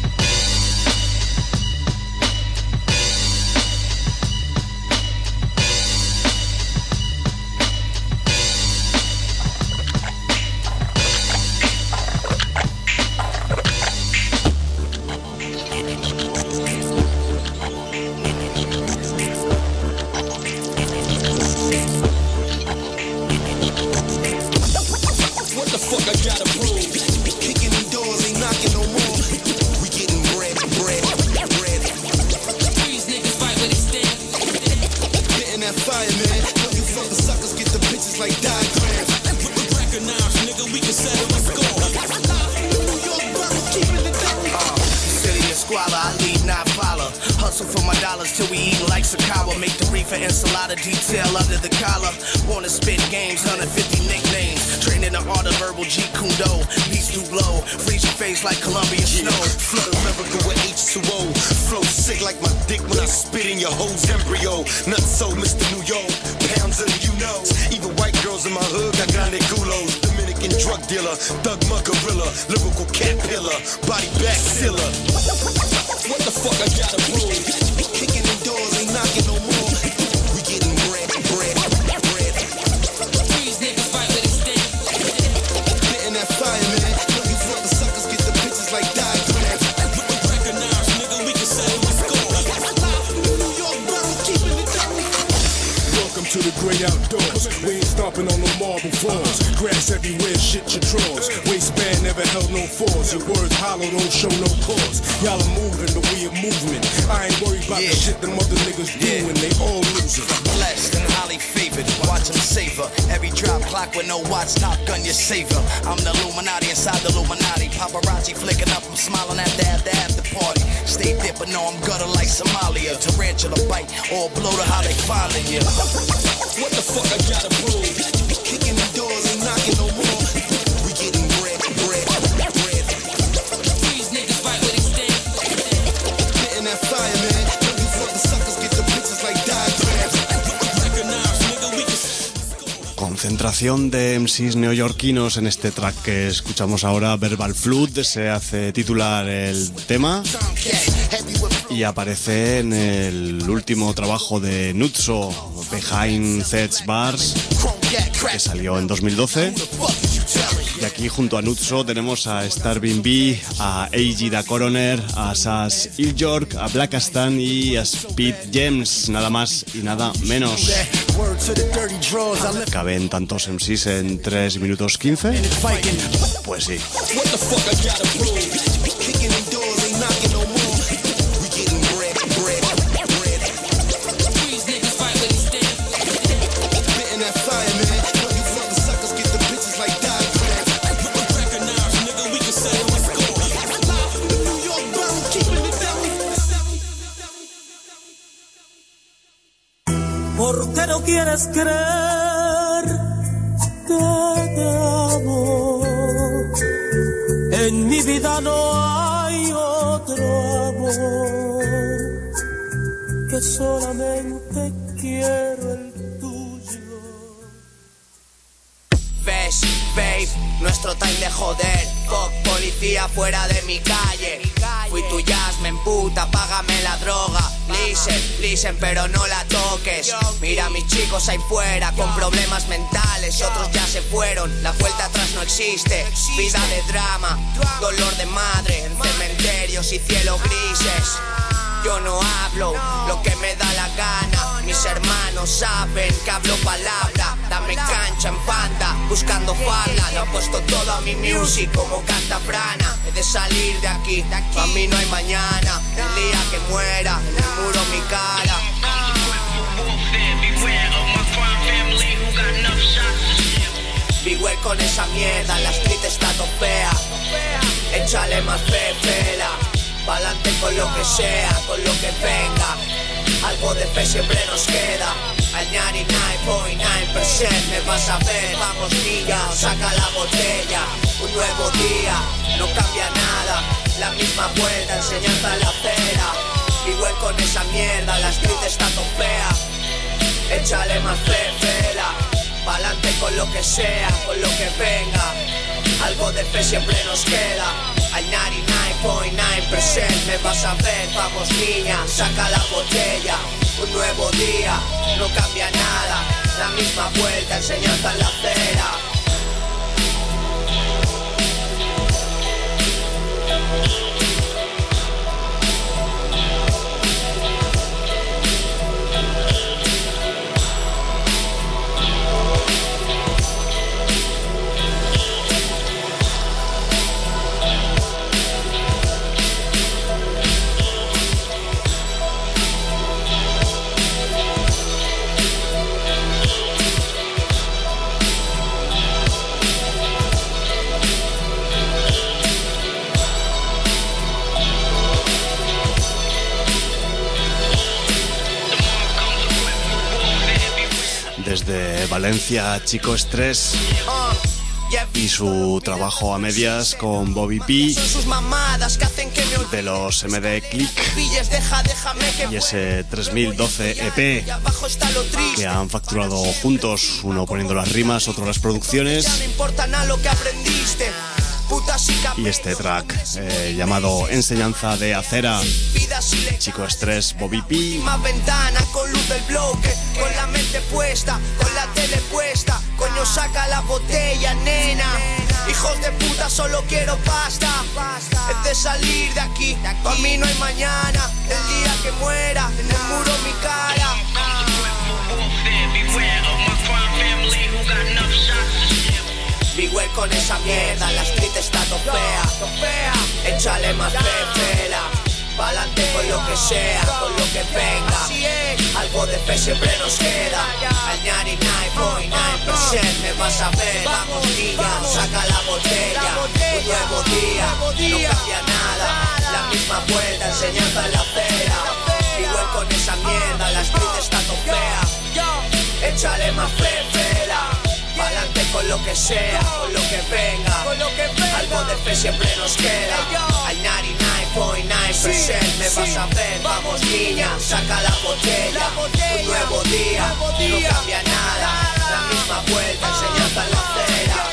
Till we eatin' like Sakawa, make the reefer enchilada detail under the collar. Wanna spit games, one hundred fifty nicknames. Training the art of verbal Jeet Kune Do. Beats do blow, freeze your face like Colombian snow. Flood America with H two O. Flow sick like my dick when I spit in your hoe's embryo. Not so, Mister New York. Pounds of you know. Even white girls in my hood got grande culos. Dominican drug dealer, thug mug gorilla, lyrical cat pillar, body back sealer. What the fuck I gotta prove? Kicking in doors, ain't knocking no more. We getting bread, bread, bread. These niggas fight with a stick. Spitting that fire, man. Know these other suckers get the pictures like diagrams. Recognize, nigga, we can settle the score. New York, bro, keeping it down. Welcome to the great outdoors. We ain't stomping on no marble floors. Grass everywhere, shit your drawers. Waistband never held no force. Your words hollow, don't show no cause. Y'all are moving the way of movement. I ain't worried about yeah. the shit them other niggas yeah. doing. They all losing. Blessed and highly favored. Watch them savor. Every drop clock with no watch, Top Gun, your savior. I'm the Illuminati inside the Illuminati. Paparazzi flicking up, I'm smiling at the after after party. Stay there, but know I'm gutter like Somalia. Tarantula bite, or blow to how they filing you. What the fuck I gotta prove? Kicking the doors, ain't knocking no more. We getting bread, bread, bread. These niggas fight with a stick. Spitting that fire, man. Know these other suckers get the pictures like diagrams. Recognize, nigga, we can... Concentración de M Cs neoyorquinos en este track que escuchamos ahora, Verbal Flood, se hace titular el tema y aparece en el último trabajo de Nutso, Behind Sets Bars, que salió en dos mil doce. Y aquí junto a Nutso tenemos a Starving B, a Eiji Da Coroner, a Sass Iljork, a Blackastan y a Speed Gems, nada más y nada menos. ¿Caben tantos M Cs en tres minutos quince? Pues sí. ¿Por qué no quieres creer que te amo? En mi vida no hay otro amor, que solamente quiero el tuyo. Ves, babe, nuestro time de joder. Fuck policía fuera de mi calle. Fui tu Jasmine, puta, págame la droga. Listen, listen, pero no la toques. Mira a mis chicos ahí fuera con problemas mentales, otros ya se fueron. La vuelta atrás no existe. Vida de drama, dolor de madre en cementerios y cielos grises. Yo no hablo lo que me da la gana. Mis hermanos saben que hablo palabra. Dame cancha en banda buscando farla. Lo he puesto todo a mi music como canta Frana. He de salir de aquí, pa' mí no hay mañana. El día que muera, en el muro mi cara. Beware con esa mierda, la street está topea. Échale más fe, pela. Pa'lante con lo que sea, con lo que venga. Algo de fe siempre nos queda. Al noventa y nueve punto nueve por ciento me vas a ver. Vamos niña, saca la botella. Un nuevo día, no cambia nada. La misma vuelta, enseñanza en la acera. Igual con esa mierda, la street está topea. Échale más fe, pela. Pa'lante con lo que sea, con lo que venga. Algo de fe siempre nos queda. Al noventa y nueve punto nueve por ciento me vas a ver. Vamos niña, saca la botella. Un nuevo día, no cambia nada. La misma vuelta, enseñanza en la acera. Desde Valencia, Chico Estrés y su trabajo a medias con Bobby P de los M D Click y ese tres mil doce E P que han facturado juntos, uno poniendo las rimas, otro las producciones, y este track eh, llamado Enseñanza de Acera. Chico Estrés, Bobby P. Ventana con luz del bloque, con la mente puesta, con la tele puesta. Coño, saca la botella, nena. Hijos de puta, solo quiero pasta. Es de salir de aquí, pa' mí no hay mañana. El día que muera, en el muro mi cara. Beware con esa mierda, la street está topea. Échale más fe, pela. Pa'lante con lo que sea, con lo que venga. Algo de fe siempre nos queda. Al noventa y nueve punto nueve por ciento me vas a ver. Vamos niña, saca la botella. Un nuevo día, no cambia nada. La misma vuelta, enseñanza en la acera. Igual con esa mierda, la street está topea. Échale más fe, pela. Pa'lante con lo que sea, con lo que venga. Algo de fe siempre nos queda. Al noventa y nueve punto nueve por ciento me vas a ver. Vamos niña, saca la botella. Un nuevo día, no cambia nada. La misma vuelta, enseñanza en la acera.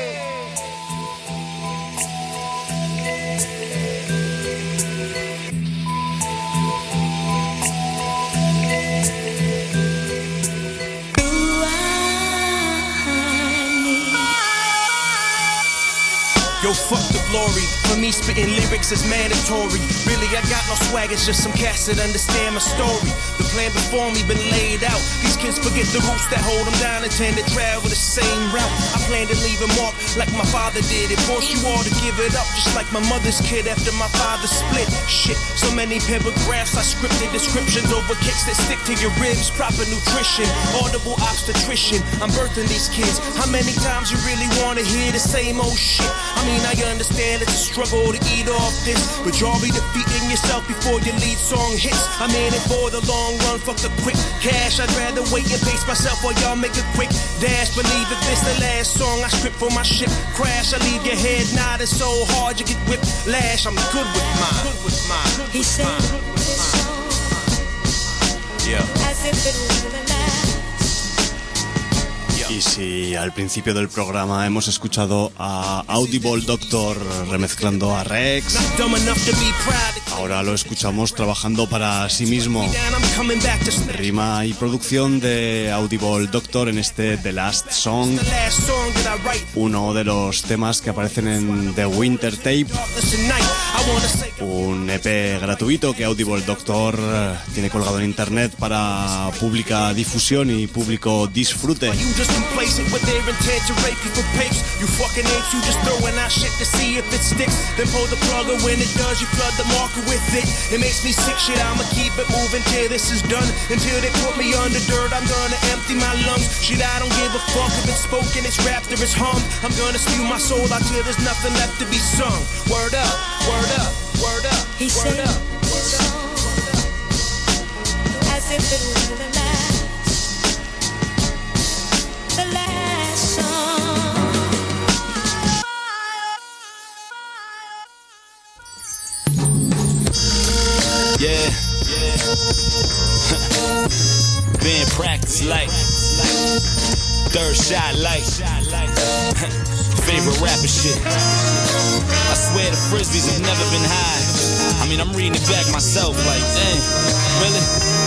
Yo, fuck the glory. For me, spitting lyrics is mandatory. Really, I got no swag, it's just some cats that understand my story. The plan before me been laid out. These kids forget the roots that hold them down and tend to travel the same route. I plan to leave a mark like my father did. It forced you all to give it up, just like my mother's kid after my father split. Shit, so many paragraphs, I scripted descriptions over kicks that stick to your ribs. Proper nutrition, audible obstetrician. I'm birthing these kids. How many times you really wanna hear the same old shit? I mean, I understand it's a struggle to eat off this, but y'all be defeating yourself before your lead song hits. I'm in it for the long run, fuck the quick cash. I'd rather wait and pace myself while y'all make a quick dash. Believe if this the last song I script for my ship crash, I leave your head nodding so hard you get whiplash. I'm good with mine. Good with mine. He said, yeah. As if it were the last. Y si al principio del programa hemos escuchado a Audible Doctor remezclando a Rex, ahora lo escuchamos trabajando para sí mismo. Rima y producción de Audible Doctor en este The Last Song, uno de los temas que aparecen en The Winter Tape, un E P gratuito que Audible Doctor tiene colgado en internet para pública difusión y público disfrute. Place it with their intent to rape you for papes. You fucking apes, you just throwing out shit to see if it sticks. Then pull the plug, and when it does, you flood the market with it. It makes me sick shit, I'ma keep it moving till this is done. Until they put me under dirt, I'm gonna empty my lungs. Shit, I don't give a fuck if it's spoken, it's rapped, or it's hummed. I'm gonna spew my soul out till there's nothing left to be sung. Word up, word up, word up, he word said up. this song as if it were the last, the last song. Yeah, yeah. Been practice like third shot like favorite rapper shit. I swear the frisbees have never been high. I mean, I'm reading it back myself like, dang, really?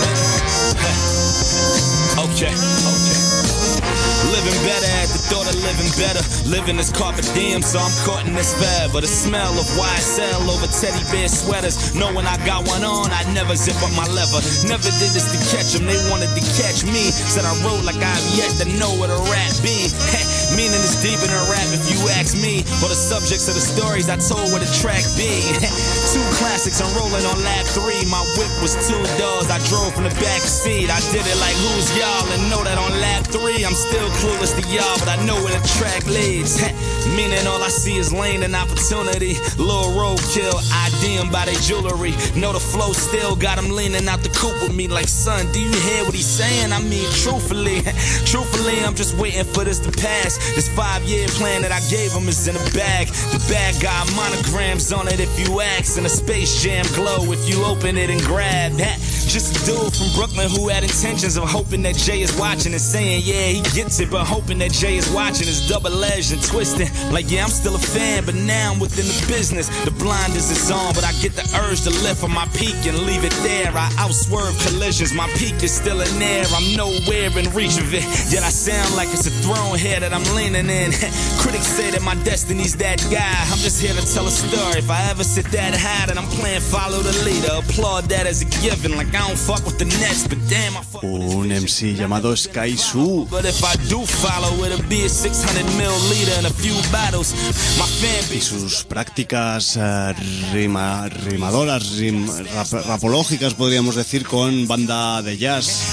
Okay, okay. Living better at the thought of living better. Living is carpe diem, so I'm caught in this vibe. But the smell of Y S L over teddy bear sweaters. Knowing I got one on, I never zip up my lever. Never did this to catch them, they wanted to catch me. Said I wrote like I've yet to know what a rap be. Meaning is deep in a rap if you ask me. Or the subjects of the stories I told what a track be. Two classics, I'm rolling on lap three. My whip was two doors, I drove from the back seat. I did it like who's y'all, and know that on lap three I'm still clueless to y'all, but I know where the track leads. Meaning all I see is lane and opportunity. Little roadkill, I D em by their jewelry. Know the flow still got him leaning out the coupe with me like, son, do you hear what he's saying? I mean, truthfully, truthfully, I'm just waiting for this to pass. This five-year plan that I gave him is in a bag. The bag got monograms on it if you ask, and a Space Jam glow if you open it and grab that. Just a dude from Brooklyn who had intentions of hoping that Jay is watching and saying, yeah, he gets it, but hoping that Jay is watching is double-edged and twisted. Like, yeah, I'm still a fan, but now I'm within the business. The blinders is on, but I get the urge to lift from my peak and leave it there. I outswerve collisions, my peak is still in there. I'm nowhere in reach of it, yet I sound like it's a throne here that I'm leaning in. Critics say that my destiny's that guy. I'm just here to tell a story. If I ever sit that high, then I'm playing follow the leader. Applaud that as a given, like I don't fuck with the Nets, but damn, I fuck with the Un M C llamado Skyzoo. But if I do follow, it'll be a six hundred milliliter and a few bottles. My fan Y sus prácticas uh, rima, rimadoras, rim, rap, rapológicas, podríamos decir, con banda de jazz.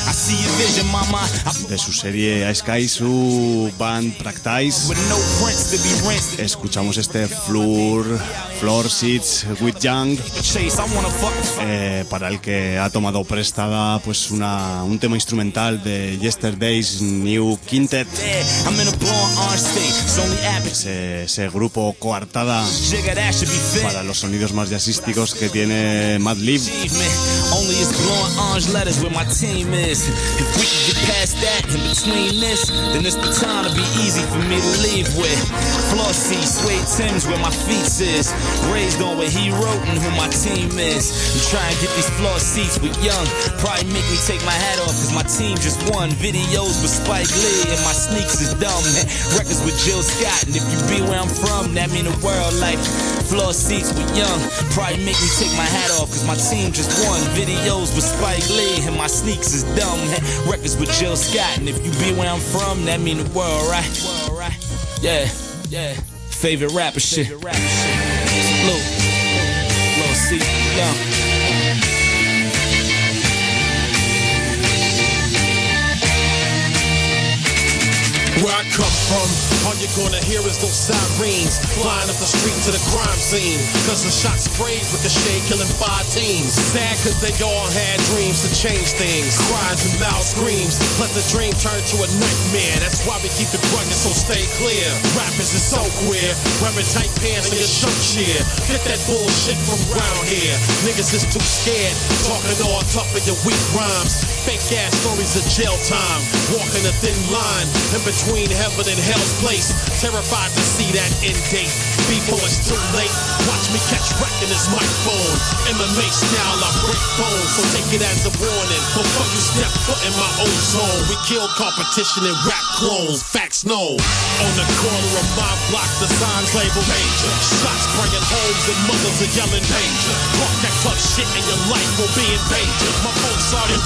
De su serie Skyzoo Band Practice. Escuchamos este Floor, Floor Seats with Young, eh, para el que ha tomado prestada pues una, un tema instrumental de Yesterday's New Quintet. Ese, ese grupo coartada para los sonidos más jazzísticos que tiene Madlib. Raised on what he wrote and who my team is. I'm trying to get these floor seats with Young. Probably make me take my hat off cause my team just won. Videos with Spike Lee and my sneaks is dumb. Records with Jill Scott, and if you be where I'm from, that mean the world like floor seats with Young. Probably make me take my hat off cause my team just won. Videos with Spike Lee and my sneaks is dumb. Records with Jill Scott, and if you be where I'm from, that mean the world, right? Yeah, yeah. Favorite rapper shit. Little, little C, Young. Where I come from, all you're gonna hear is those sirens flying up the street to the crime scene. Cause the shot sprayed ricochet, killing five teens. Sad cause they all had dreams to change things. Cries and loud screams, let the dream turn to a nightmare. That's why we keep it rugged, so stay clear. Rappers is so queer, wearing tight pants and your shirt sheer. Get that bullshit from around here. Niggas is too scared, talking all tough in your weak rhymes. Fake ass stories of jail time, walking a thin line in between heaven and hell's place. Terrified to see that end date before it's too late. Watch me catch wreck in this microphone. M M A style, I break bones, so take it as a warning. Before you step foot in my own zone, we kill competition and rap clones. Facts known. On the corner of my block, the signs label major. Shots bringing homes and mothers are yelling danger. Walk that tough shit and your life will be in danger. My folks are in danger.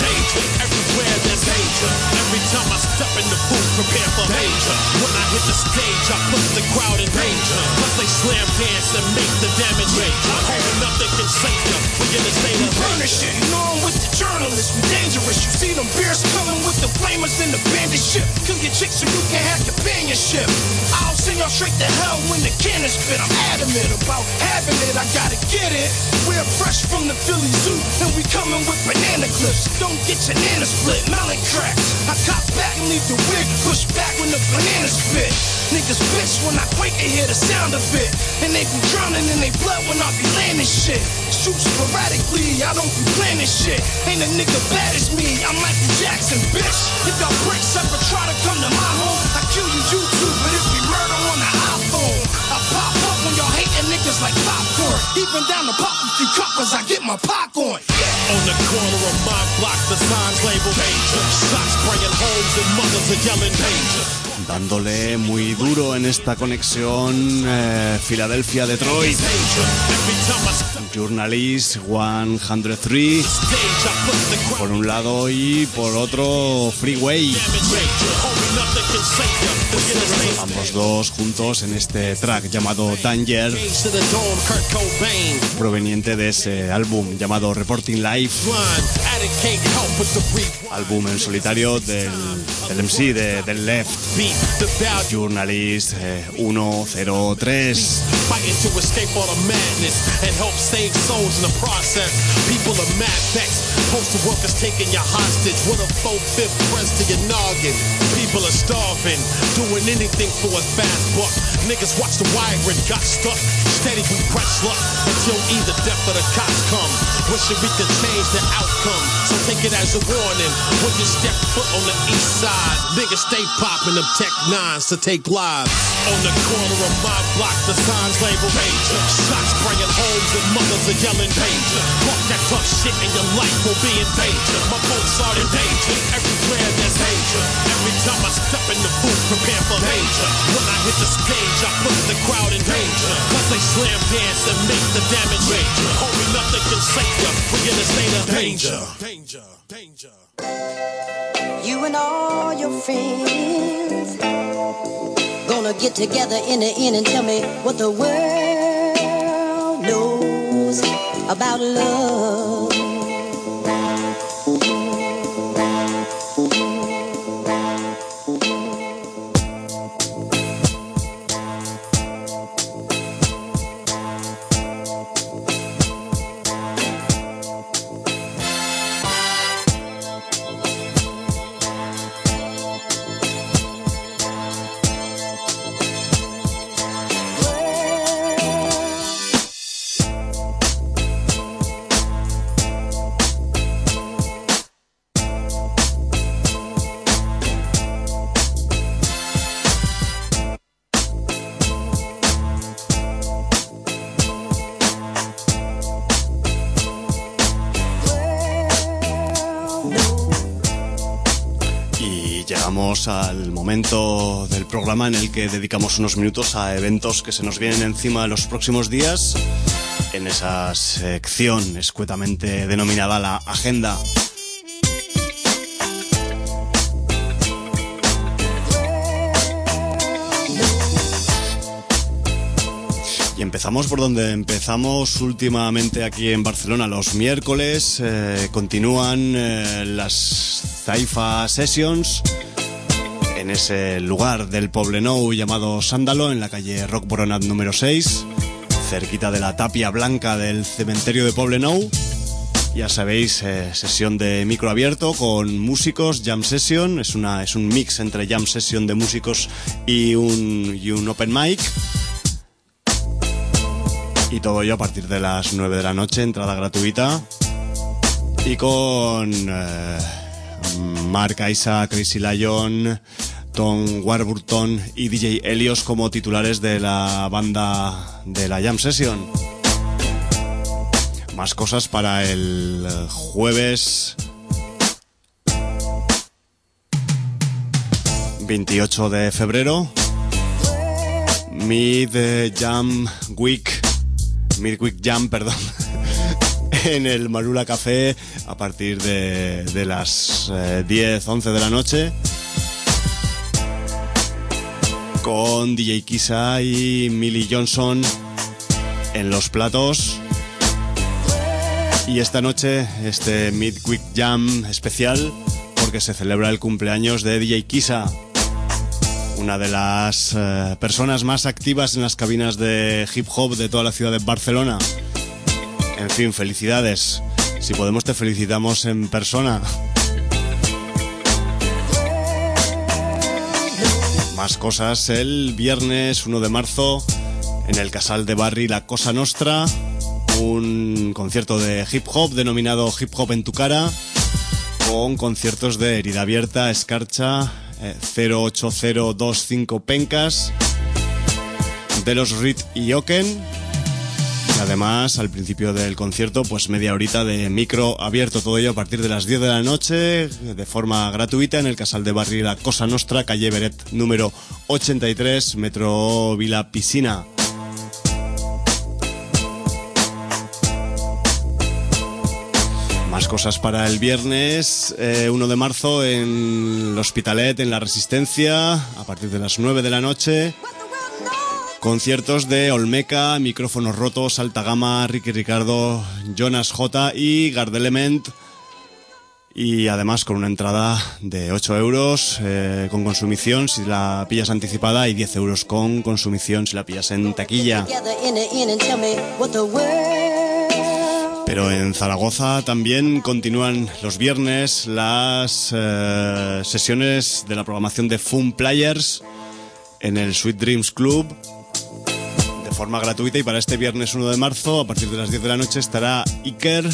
everywhere there's danger. Every time I step in the booth, prepare for danger. When I hit the stage, I put the crowd in danger. Plus they slam dance and make the damage major. Homie, nothing can save you. We're in a state of burning shit. You know I'm with the journalists, we dangerous. You see them beers coming with the flamers and the bandit ship. Kill your chicks so you can have companionship. I'll send y'all straight to hell when the cannon spit. I'm adamant about having it, I gotta get it. We're fresh from the Philly Zoo, and we coming with banana clips. Don't get your nana split, melon cracks. I cop back and leave the wig, push back when the banana spit. Niggas bitch when I quake and hear the sound of it. And they be drowning in they blood when I be landing shit. Shoot sporadically, I don't be planning shit. Ain't a nigga bad as me, I'm Michael Jackson, bitch. If y'all bricks ever try to come to my home, I kill you YouTube, but if we murder on the iPhone, I pop up when y'all hating niggas like popcorn. Even down to pop a few coppers, I get my popcorn. Yeah. On the corner of my block, the signs labeled danger. Shots spraying homes and mothers are yelling danger. Dándole muy duro en esta conexión eh, Filadelfia-Detroit. Journalist ciento tres por un lado y por otro Freeway. Ambos dos juntos en este track llamado Danger, proveniente de ese álbum llamado Reporting Live, álbum en solitario del, del M C de, del Left, Journalist eh, ciento tres. Fighting to escape all the madness and help save souls in the process. People are mad vexed. Postal workers taking your hostage with a four-fifth press to your noggin. People are starving, doing anything for a fast buck. Niggas watch the wiring, got stuck. Steady we press luck until either death or the cops come. Wishing we could change the outcome, so take it as a warning. When you step foot on the east side, niggas stay popping them tech nines to take lives. On the corner of my block, the signs labeled danger. Shots spraying homes and mothers are yelling danger. Talk that tough shit and your life will be in danger. My folks are in danger. Everywhere there's danger. Every time I step in the booth, prepare for danger. When I hit the stage, I put the crowd in danger. Cause they slam dance and make the damage major. Homie, nothing can save ya. We're in a state of danger. Danger, danger. You and all your friends gonna get together in the end and tell me what the world knows about love. Al momento del programa en el que dedicamos unos minutos a eventos que se nos vienen encima en los próximos días, en esa sección escuetamente denominada la agenda. Y empezamos por donde empezamos últimamente aquí en Barcelona los miércoles. Eh, continúan eh, las Zaifa Sessions en ese lugar del Poblenou llamado Sándalo, en la calle Roc Boronat número seis, cerquita de la tapia blanca del cementerio de Poblenou. Ya sabéis, eh, sesión de micro abierto con músicos, jam session, es una es un mix entre jam session de músicos y un, y un open mic. Y todo ello a partir de las nueve de la noche, entrada gratuita. Y con eh, Mark Isaac, Crazy Lion, Tom Warburton y D J Helios como titulares de la banda de la Jam Session. Más cosas para el jueves veintiocho de febrero. Mid Jam Week. Midweek Jam, perdón. en el Marula Café a partir de, de las eh, diez, once de la noche, con D J Kisa y Millie Johnson en los platos. Y esta noche, este Midweek Jam especial, porque se celebra el cumpleaños de D J Kisa, una de las eh, personas más activas en las cabinas de hip hop de toda la ciudad de Barcelona. En fin, felicidades. Si podemos, te felicitamos en persona. Más cosas, el viernes uno de marzo en el Casal de Barri La Cosa Nostra, un concierto de hip hop denominado Hip Hop en tu cara, con conciertos de Herida Abierta, Escarcha, eh, cero ocho cero dos cinco Pencas, de los Rit y Oken. Y además, al principio del concierto, pues media horita de micro abierto, todo ello a partir de las diez de la noche, de forma gratuita, en el Casal de Barri La Cosa Nostra, calle Beret número ochenta y tres, metro Vila Piscina. Más cosas para el viernes eh, uno de marzo en el Hospitalet, en La Resistencia, a partir de las nueve de la noche. Conciertos de Olmeca, Micrófonos Rotos, Alta Gama, Ricky Ricardo, Jonas J y Gardelement. Y además con una entrada de ocho euros eh, con consumición si la pillas anticipada, y diez euros con consumición si la pillas en taquilla. Pero en Zaragoza también continúan los viernes las eh, sesiones de la programación de Fun Players en el Sweet Dreams Club, de forma gratuita. Y para este viernes uno de marzo, a partir de las diez de la noche, estará Iker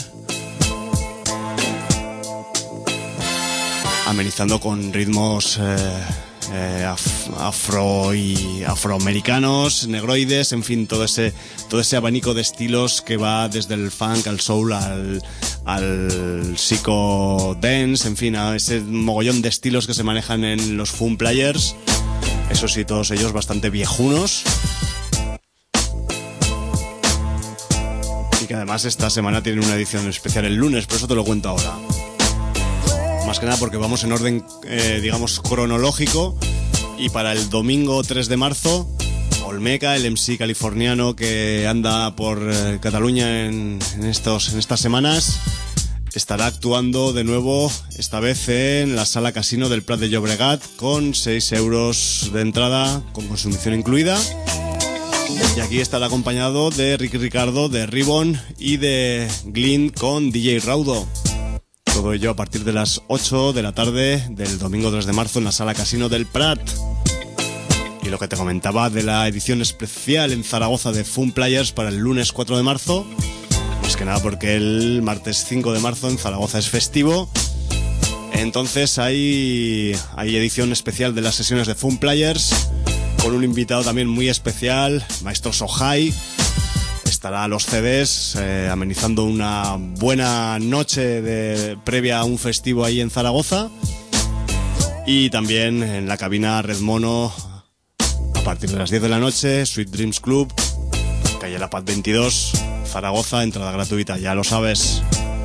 amenizando con ritmos eh, eh, af- afro y afroamericanos, negroides, en fin, todo ese todo ese abanico de estilos que va desde el funk al soul al al psycho dance, en fin, a ese mogollón de estilos que se manejan en los Fun Players. Eso sí, todos ellos bastante viejunos. Y que además esta semana tienen una edición especial el lunes, por eso te lo cuento ahora. Más que nada porque vamos en orden, eh, digamos, cronológico. Y para el domingo tres de marzo, Olmeca, el M C californiano que anda por eh, Cataluña en, en, estos, en estas semanas, estará actuando de nuevo, esta vez en la Sala Casino del Prat de Llobregat, con seis euros de entrada, con consumición incluida. Y aquí estará acompañado de Ricky Ricardo, de Ribbon y de Glint con D J Raudo. Todo ello a partir de las ocho de la tarde del domingo tres de marzo en la Sala Casino del Prat. Y lo que te comentaba de la edición especial en Zaragoza de Fun Players para el lunes cuatro de marzo, más que nada porque el martes cinco de marzo en Zaragoza es festivo. Entonces hay, hay edición especial de las sesiones de Fun Players, con un invitado también muy especial, Maestro Sohai. Estará a los C Ds eh, amenizando una buena noche de, previa a un festivo ahí en Zaragoza. Y también en la cabina Red Mono, a partir de las diez de la noche, Sweet Dreams Club, calle La Paz veintidós, Zaragoza, entrada gratuita, ya lo sabes.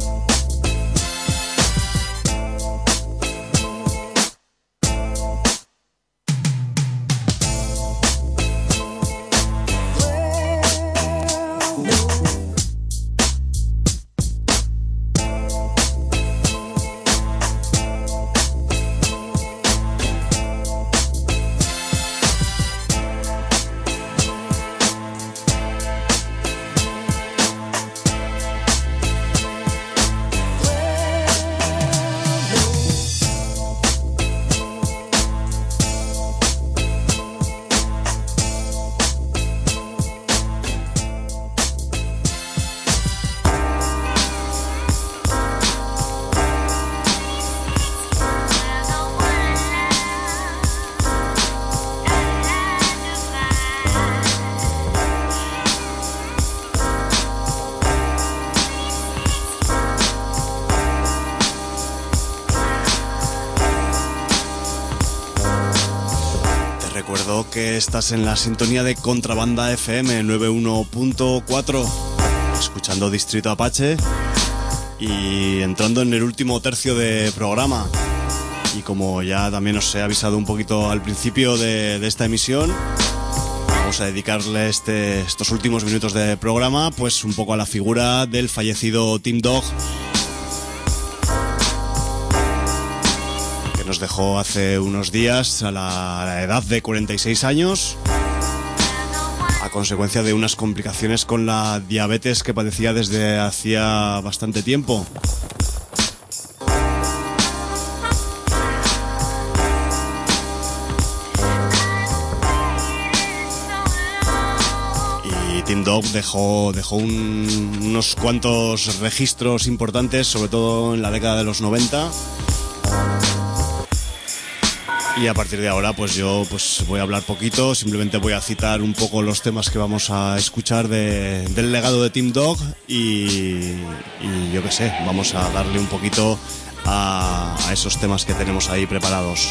Que estás en la sintonía de Contrabanda F M noventa y uno punto cuatro, escuchando Distrito Apache, Y entrando en el último tercio de programa, y como ya también os he avisado un poquito al principio de, de esta emisión, vamos a dedicarle este, estos últimos minutos de programa pues un poco a la figura del fallecido Tim Dog, que nos dejó hace unos días a la, a la edad de cuarenta y seis años, a consecuencia de unas complicaciones con la diabetes que padecía desde hacía bastante tiempo. Tim Dog dejó, dejó un, unos cuantos registros importantes, sobre todo en la década de los noventa. Y a partir de ahora pues yo pues voy a hablar poquito, simplemente voy a citar un poco los temas que vamos a escuchar de, del legado de Tim Dog y, y yo qué sé, vamos a darle un poquito a, a esos temas que tenemos ahí preparados.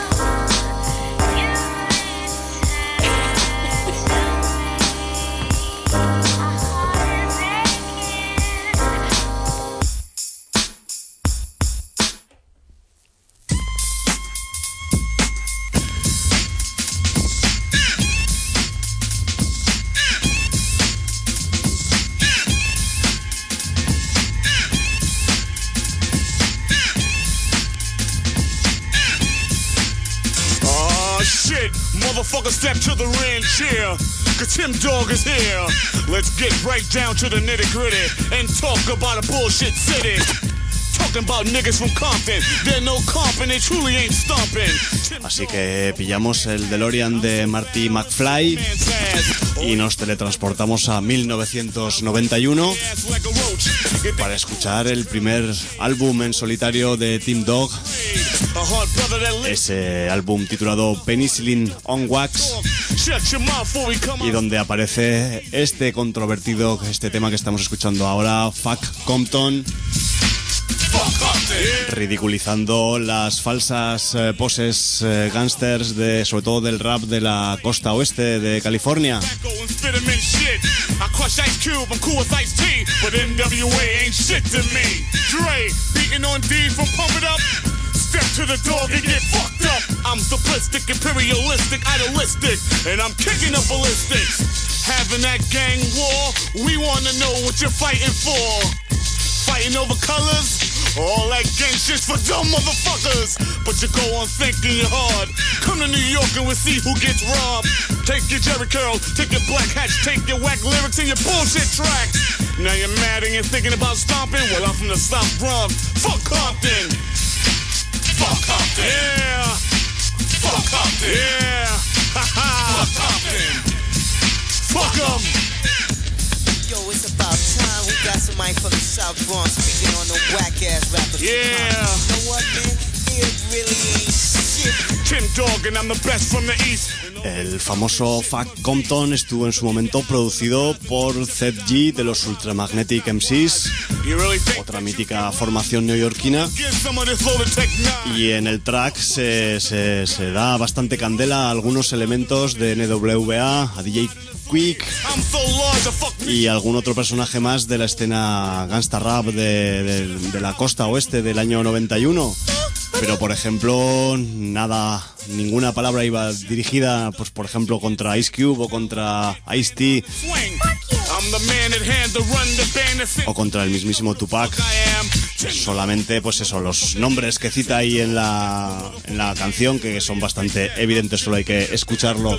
Step to the ranch here, cause Tim Dog is here. Let's get right down to the nitty gritty and talk about a bullshit city. Talking about niggas from Compton, they're no comping, they truly ain't stomping. Así que pillamos el DeLorean de Marty McFly y nos teletransportamos a mil novecientos noventa y uno para escuchar el primer álbum en solitario de Tim Dog, ese álbum titulado Penicillin on Wax, y donde aparece este controvertido, este tema que estamos escuchando ahora, Fuck Compton, ridiculizando las falsas eh, poses eh, gangsters de, sobre todo del rap de la costa oeste de California. Step to the dog and get fucked up. I'm simplistic, imperialistic, idealistic, and I'm kicking up ballistics. Having that gang war, we wanna know what you're fighting for. Fighting over colors? All that gang shit's for dumb motherfuckers. But you go on thinking you're hard. Come to New York and we'll see who gets robbed. Take your Jerry curl, take your black hats, take your whack lyrics and your bullshit tracks. Now you're mad and you're thinking about stomping? Well, I'm from the South Bronx. Fuck Compton. Fuck Compton. Yeah. Fuck Compton. Yeah. Ha ha. Fuck Compton. Fuck 'em. Yo, it's about time we got somebody from the South Bronx speaking on the whack ass rappers. Yeah. You know what, man? It really ain't shit. Tim Dog and I'm the best from the East. El famoso Fuck Compton estuvo en su momento producido por Zed G de los Ultramagnetic M Cs, otra mítica formación neoyorquina, y en el track se, se, se da bastante candela a algunos elementos de N W A, a D J Quick y algún otro personaje más de la escena gangsta rap de, de, de la costa oeste del año noventa y uno. Pero por ejemplo, nada, ninguna palabra iba dirigida, pues por ejemplo, contra Ice Cube o contra Ice-T o contra el mismísimo Tupac. Solamente, pues eso, los nombres que cita ahí en la, en la canción, que son bastante evidentes, solo hay que escucharlo.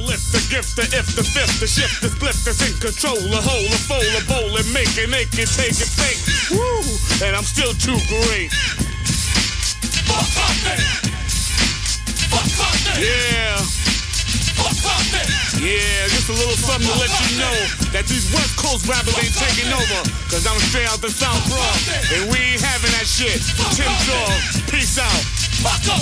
Fuck Compton! Fuck Compton! Yeah! Fuck Compton! Yeah, just a little something to let you know that these West Coast rappers ain't taking over. Cause I'm straight out the South Bronx. And we ain't having that shit. Tim Dog, peace out. Fuck 'em!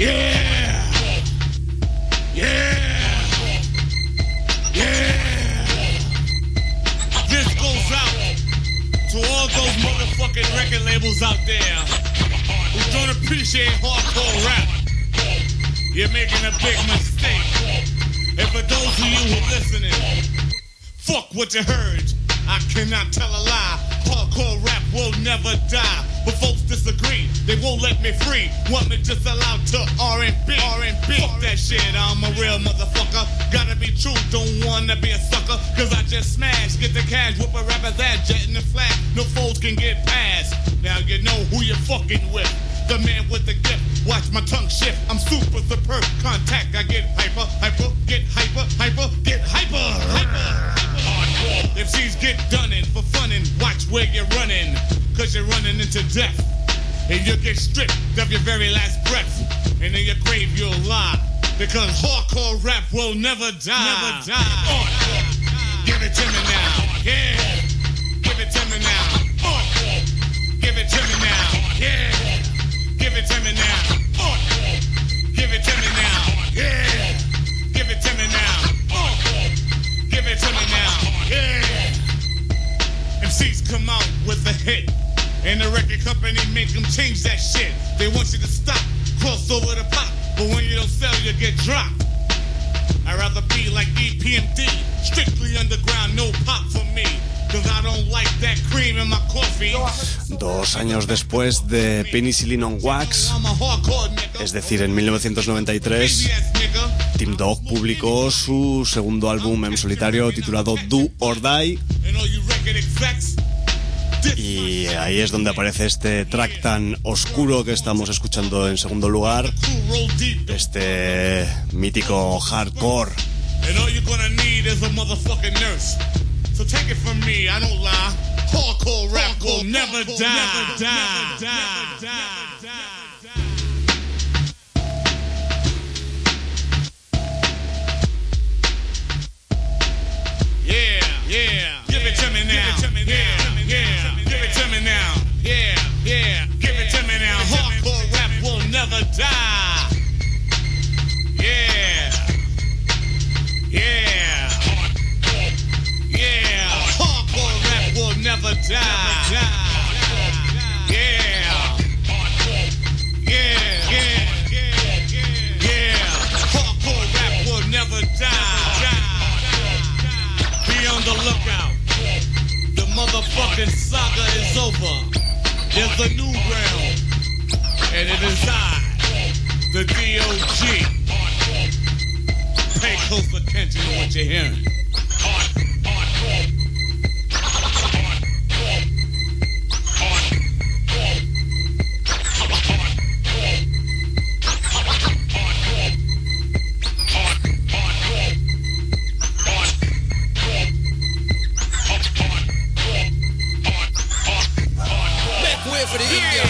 Yeah. Yeah. Yeah. This goes out to all those motherfucking record labels out there who don't appreciate hardcore rap. You're making a big mistake. And for those of you who are listening, fuck what you heard. I cannot tell a lie. Hardcore rap will never die. But folks disagree, they won't let me free. Want me just allowed to R and B. R and B. Fuck that shit, I'm a real motherfucker. Gotta be true, don't wanna be a sucker. Cause I just smash, get the cash, whoop a rapper's ass, jet in the flat. No foes can get past. Now you know who you're fucking with. The man with the gift, watch my tongue shift. I'm super superb, contact, I get hyper, hyper, get hyper, hyper, get hyper, hyper. If she's get donein' for funnin', watch where you're running. Cause you're running into death. And you'll get stripped of your very last breath. And in your grave you'll lie. Because hardcore rap will never die. Never die. Uh, give it to me now. Yeah. Give it to me now. Uh, give it to me now. Yeah. Give it to me now. Uh, give it to me now. Yeah. Give it to me now. Uh, give it to me now. Yeah. M Cs come out with a hit, and the record company make them change that shit. They want you to stop, cross over the pop, but when you don't sell, you get dropped. I'd rather be like E P M D, strictly underground, no pop for me. Cause I don't like that cream in my coffee. Dos años después de Penicillin on Wax, es decir, en mil novecientos noventa y tres, Team Dog publicó su segundo álbum en solitario titulado Do or Die. Y ahí es donde aparece este track tan oscuro que estamos escuchando en segundo lugar, este mítico hardcore. So take it from me, I don't lie. Hardcore rap will never die. Never die. Die. Die. Yeah, yeah. Give it to me now. Yeah, yeah. Give it to me now. Yeah, yeah. Give it to me now. Hardcore rap will never die. Yeah. Yeah. Yeah, hardcore rap will never die. Yeah, yeah, yeah, yeah. Hardcore rap will never die. Be on the lookout. The motherfucking saga is over. There's a new realm, and it is I, the D O G. Pay close attention to what you're hearing. For the Indian.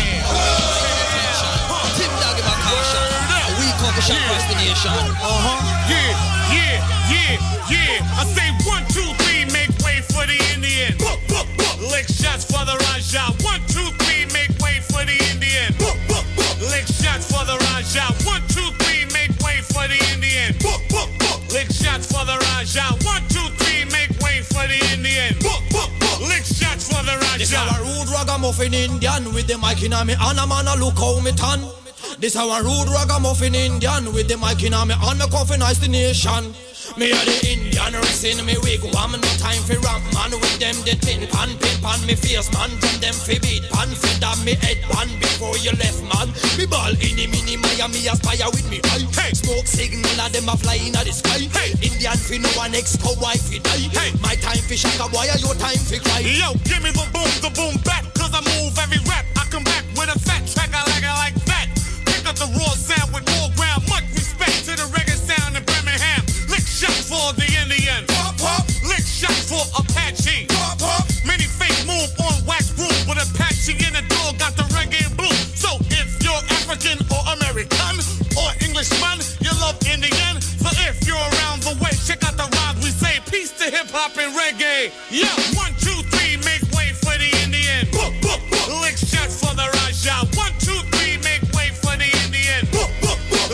Tim Dog in my caution. We conquer across the nation. Uh-huh. Yeah, yeah, yeah, yeah. I say one, two, three, make way for the Indian. Lick shots for the Raja. One, two, three, make way for the Indian. Lick shots for the Raja. One, two, three, make way for the Indian. Lick shots for the Raja. One, two, three, make way for the Indian. Lick shots for the Raja. This our rude ragamuffin Indian with the mic in a me and a man a look how me tan. This our rude ragamuffin Indian with the mic in a me and me coffee nice the nation. Me a the Indian racing me wigwam, no time for rap man with them the tin pan, pin pan me face man, from them fi beat pan, fi dab me head pan before you left man. Me ball in the mini Miami aspire with me eye. Hey, smoke signal a them a fly in the sky. Hey, Indian fi no one ex cowboy fi die. Hey, my time fi shaka boy, your time fi cry. Yo, give me the boom, the boom back, cause I move every rap. I come back with a fat track, I like it like that. Pick up the raw sound with more ground, much respect to the reggae sound in Birmingham. Lick shot for the Indian. Pop, pop. Lick shot for Apache. Pop, pop. Many fake move on wax roof, but Apache in the door got the reggae blue. So if you're African or American or Englishman, you love Indian. So if you're around the way, check out the rhymes we say. Peace to hip hop and reggae. Yeah, one, two, three, make way for the Indian. Boop, boop, boop. Lick shots for the Raja. One, two, three, make way for the Indian. Boop, boop, boop.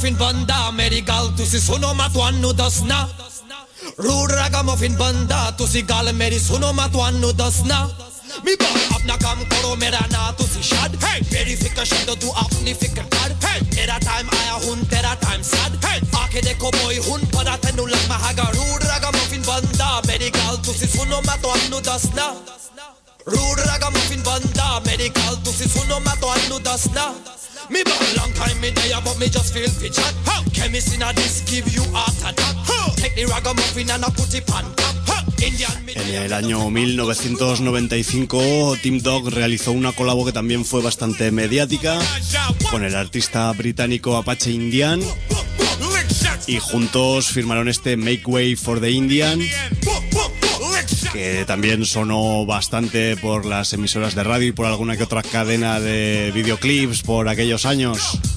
ragamuffin banda, medical to si suno matuannu dasna. Rude ragamuffin banda, to si gal meri suno matuannu dasna. Mi ball up na kam koro mera na tu si shad. Hey, verifica shado tu apni fikr kar. Hey, era time aya hun tera time sad. Hey, aake dekho boy hun pada tenu lag mahaga. Rude ragamuffin banda, medical tu si suno mato annu dasna. Rude ragamuffin banda, medical tu si suno mato annu dasna. Me ball long time me there, but me just feel fi chat. Chemist inna this give you heart attack. Take the ragamuffin and I put it on top. En el año mil novecientos noventa y cinco, Tim Dog realizó una colabo que también fue bastante mediática con el artista británico Apache Indian y juntos firmaron este Make Way for the Indian, que también sonó bastante por las emisoras de radio y por alguna que otra cadena de videoclips por aquellos años.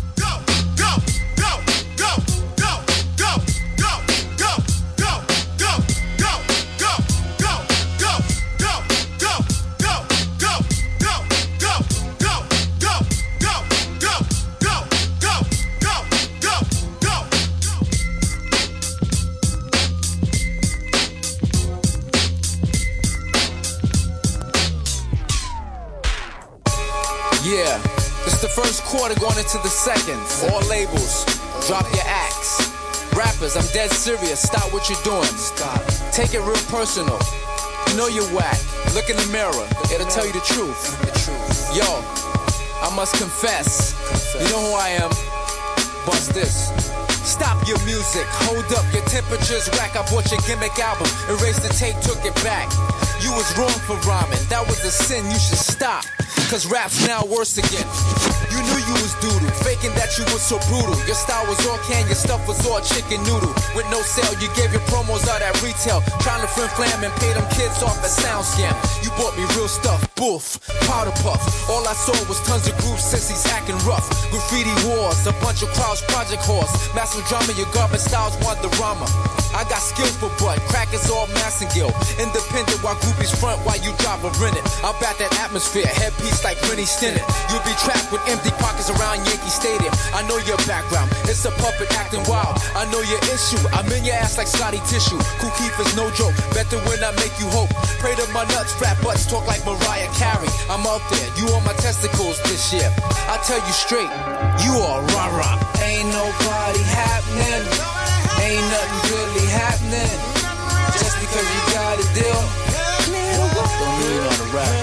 Yeah, it's the first quarter going into the second. All labels, drop your acts. Rappers, I'm dead serious, stop what you're doing. Stop. Take it real personal. You know you're whack. Look in the mirror, it'll tell you the truth. Yo, I must confess. You know who I am? Bust this. Stop your music, hold up, your temperature's whack. I bought your gimmick album, erased the tape, took it back. You was wrong for rhyming, that was a sin, you should stop. Cause rap's now worse again. You knew you was doodoo, faking that you was so brutal. Your style was all can, your stuff was all chicken noodle. With no sale, you gave your promos out at retail. Trying to flim flam and pay them kids off a sound scam. You bought me real stuff, boof, powder puff. All I saw was tons of groups since he's acting rough. Graffiti wars, a bunch of crowds, project horse. Massive drama, your garbage styles want the rama. I got skills for butt, crack is all Massengill. Independent while groupies front while you drive a rented. I'll bat that atmosphere, headpiece like Rennie Stinnett. You'll be trapped with empty pockets around Yankee Stadium. I know your background, it's a puppet acting wild. I know your issue, I'm in your ass like Scotty Tissue. Kool Keith is no joke, better when I make you hope. Pray to my nuts, fat butts talk like Mariah Carey. I'm out there, you on my testicles this year. I tell you straight, you are rah-rah. Ain't no party happening, ain't nothing really happening. Just because you got a deal, don't mean you know the rap.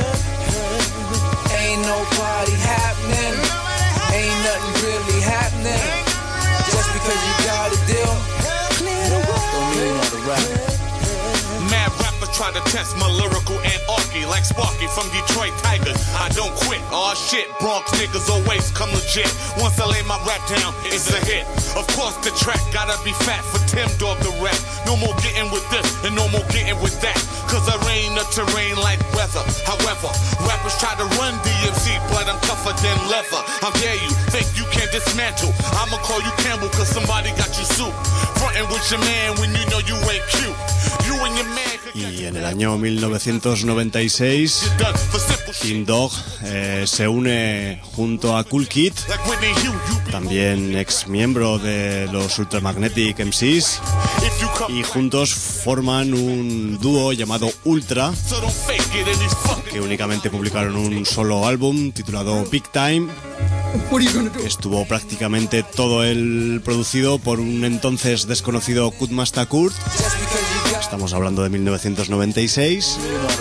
Ain't no party happening, ain't nothing really happening. Just because you got a deal, don't mean you know the rap. Mad rapper try to test my lyrical anarchy like Sparky from Detroit Tigers. I don't quit. Aw shit, Bronx niggas always come legit. Once I lay my rap down, it's a hit. Of course the track gotta be fat for Tim Dog the rap. No more getting with this and no more getting with that. Cause I reign the terrain like weather. However, rappers try to run D M C, but I'm tougher than leather. How dare you think you can dismantle? I'ma call you Campbell cause somebody got you soup. Frontin' with your man when you know you ain't cute. You and your man. Y en el año mil novecientos noventa y seis, Tim Dog eh, se une junto a Kool Keith, también ex miembro de los Ultramagnetic M Cs, y juntos forman un dúo llamado Ultra, que únicamente publicaron un solo álbum titulado Big Time, que estuvo prácticamente todo el producido por un entonces desconocido Kutmasta Kurt. Estamos hablando de mil novecientos noventa y seis.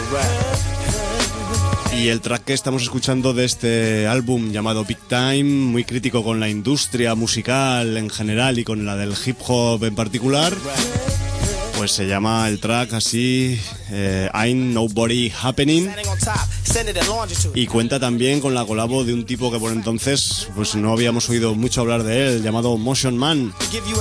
Y el track que estamos escuchando de este álbum llamado Big Time, muy crítico con la industria musical en general y con la del hip hop en particular, pues se llama el track así, eh, Ain't Nobody Happening, y cuenta también con la colabo de un tipo que por entonces pues no habíamos oído mucho hablar de él, llamado Motion Man.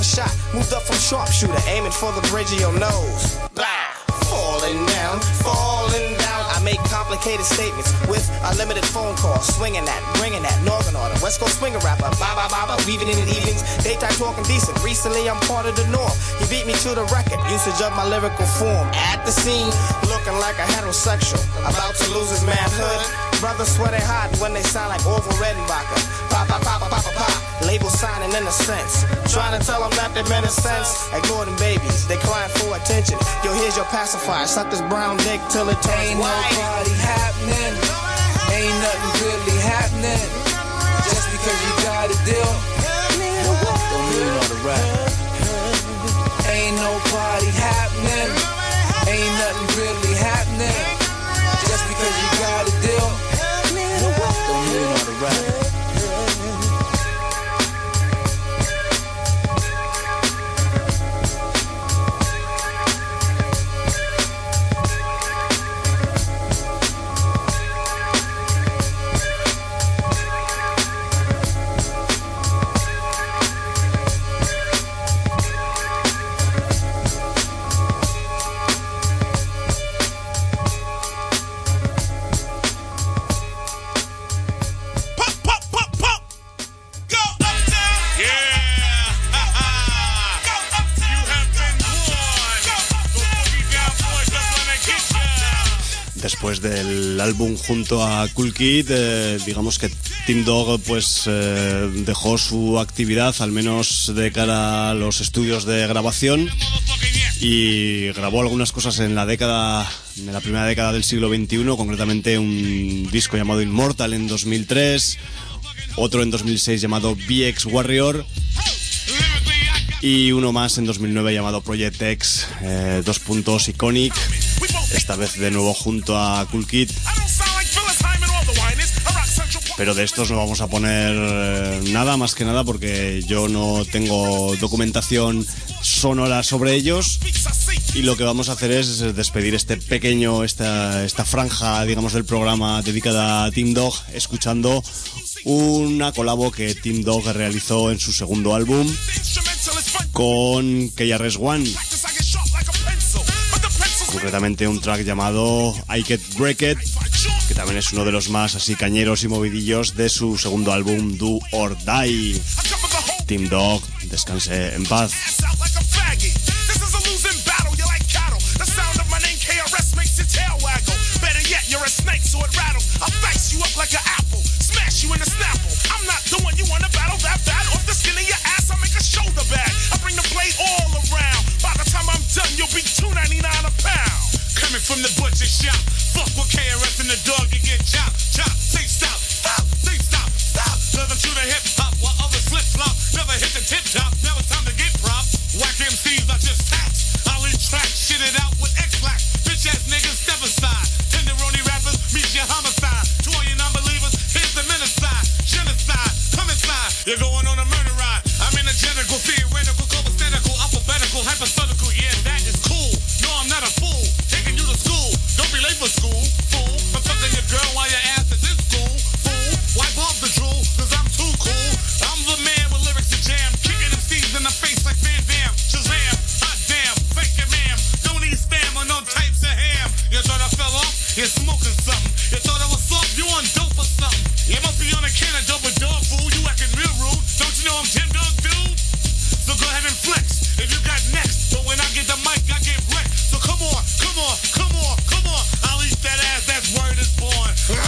Make complicated statements with unlimited phone calls, swinging that, bringing that, Northern order, West Coast swinger rapper, ba ba ba ba, weaving in the evenings, daytime talking decent. Recently I'm part of the North. He beat me to the record, usage of my lyrical form. At the scene, looking like a heterosexual, about to lose his manhood. Brothers swear they hot when they sound like Orville Redenbacher. Pop pop pop pop pop pop. Label signing in a sense. Trying to tell them that they've been a sense. Ignore them babies, they crying for attention. Yo, here's your pacifier. Suck this brown dick till it turns Ain't white. no party happening. Ain't nothing really happening. Just because you got a deal, don't mean all the rap. Ain't no party happening. Ain't nothing really happening. Just because you got a deal, don't mean all the rap. Después del álbum junto a Cool Kid, eh, digamos que Tim Dog pues eh, dejó su actividad, al menos de cara a los estudios de grabación, y grabó algunas cosas en la década, en la primera década del siglo veintiuno, concretamente un disco llamado Immortal en dos mil tres, otro en dos mil seis llamado B X Warrior, y uno más en dos mil nueve llamado Project X, eh, dos puntos Iconic, esta vez de nuevo junto a Cool Kid. Pero de estos no vamos a poner eh, nada, más que nada porque yo no tengo documentación sonora sobre ellos, y lo que vamos a hacer es despedir este pequeño, esta, esta franja, digamos, del programa dedicada a Tim Dog, escuchando una colabo que Tim Dog realizó en su segundo álbum con K R S One, concretamente un track llamado I Get Break It, que también es uno de los más así cañeros y movidillos de su segundo álbum Do or Die. Tim Dog, descanse en paz. From the butcher shop, fuck with K R S and the dog, you get chopped, chopped, say stop, stop, say stop, stop. Doesn't shoot a hip hop while others flip flop, never hit the tip top, now it's time to get props. Whack M Cs, I just tax, I'll track, shit it out with X-Lax, bitch ass niggas step aside, tenderoni rappers, meet your homicide, to all you non-believers, here's the menacide, genocide, come inside, you're going on a murder ride, I'm energetical, theoretical, co-aesthetical, alphabetical, hypothetical, yeah that is cool, no I'm not a fool. Don't be late for school, fool. I'm fucking your girl while your ass is in school, fool. Wipe off the drool, cause I'm too cool. I'm the man with lyrics to jam, kicking them seeds in the face like Van Damme. Shazam, hot damn, fake it ma'am. Don't need spam or no types of ham. You thought I fell off? You're smoking something. You thought I was soft? You on dope or something? You must be on a can of dope or dog fool. You acting real rude. Don't you know I'm Tim Dog, dude? So go ahead and flex if you got next. But when I get the mic, I get wrecked. So come on, come on, come on, come on. I'll eat that ass, that's word is born.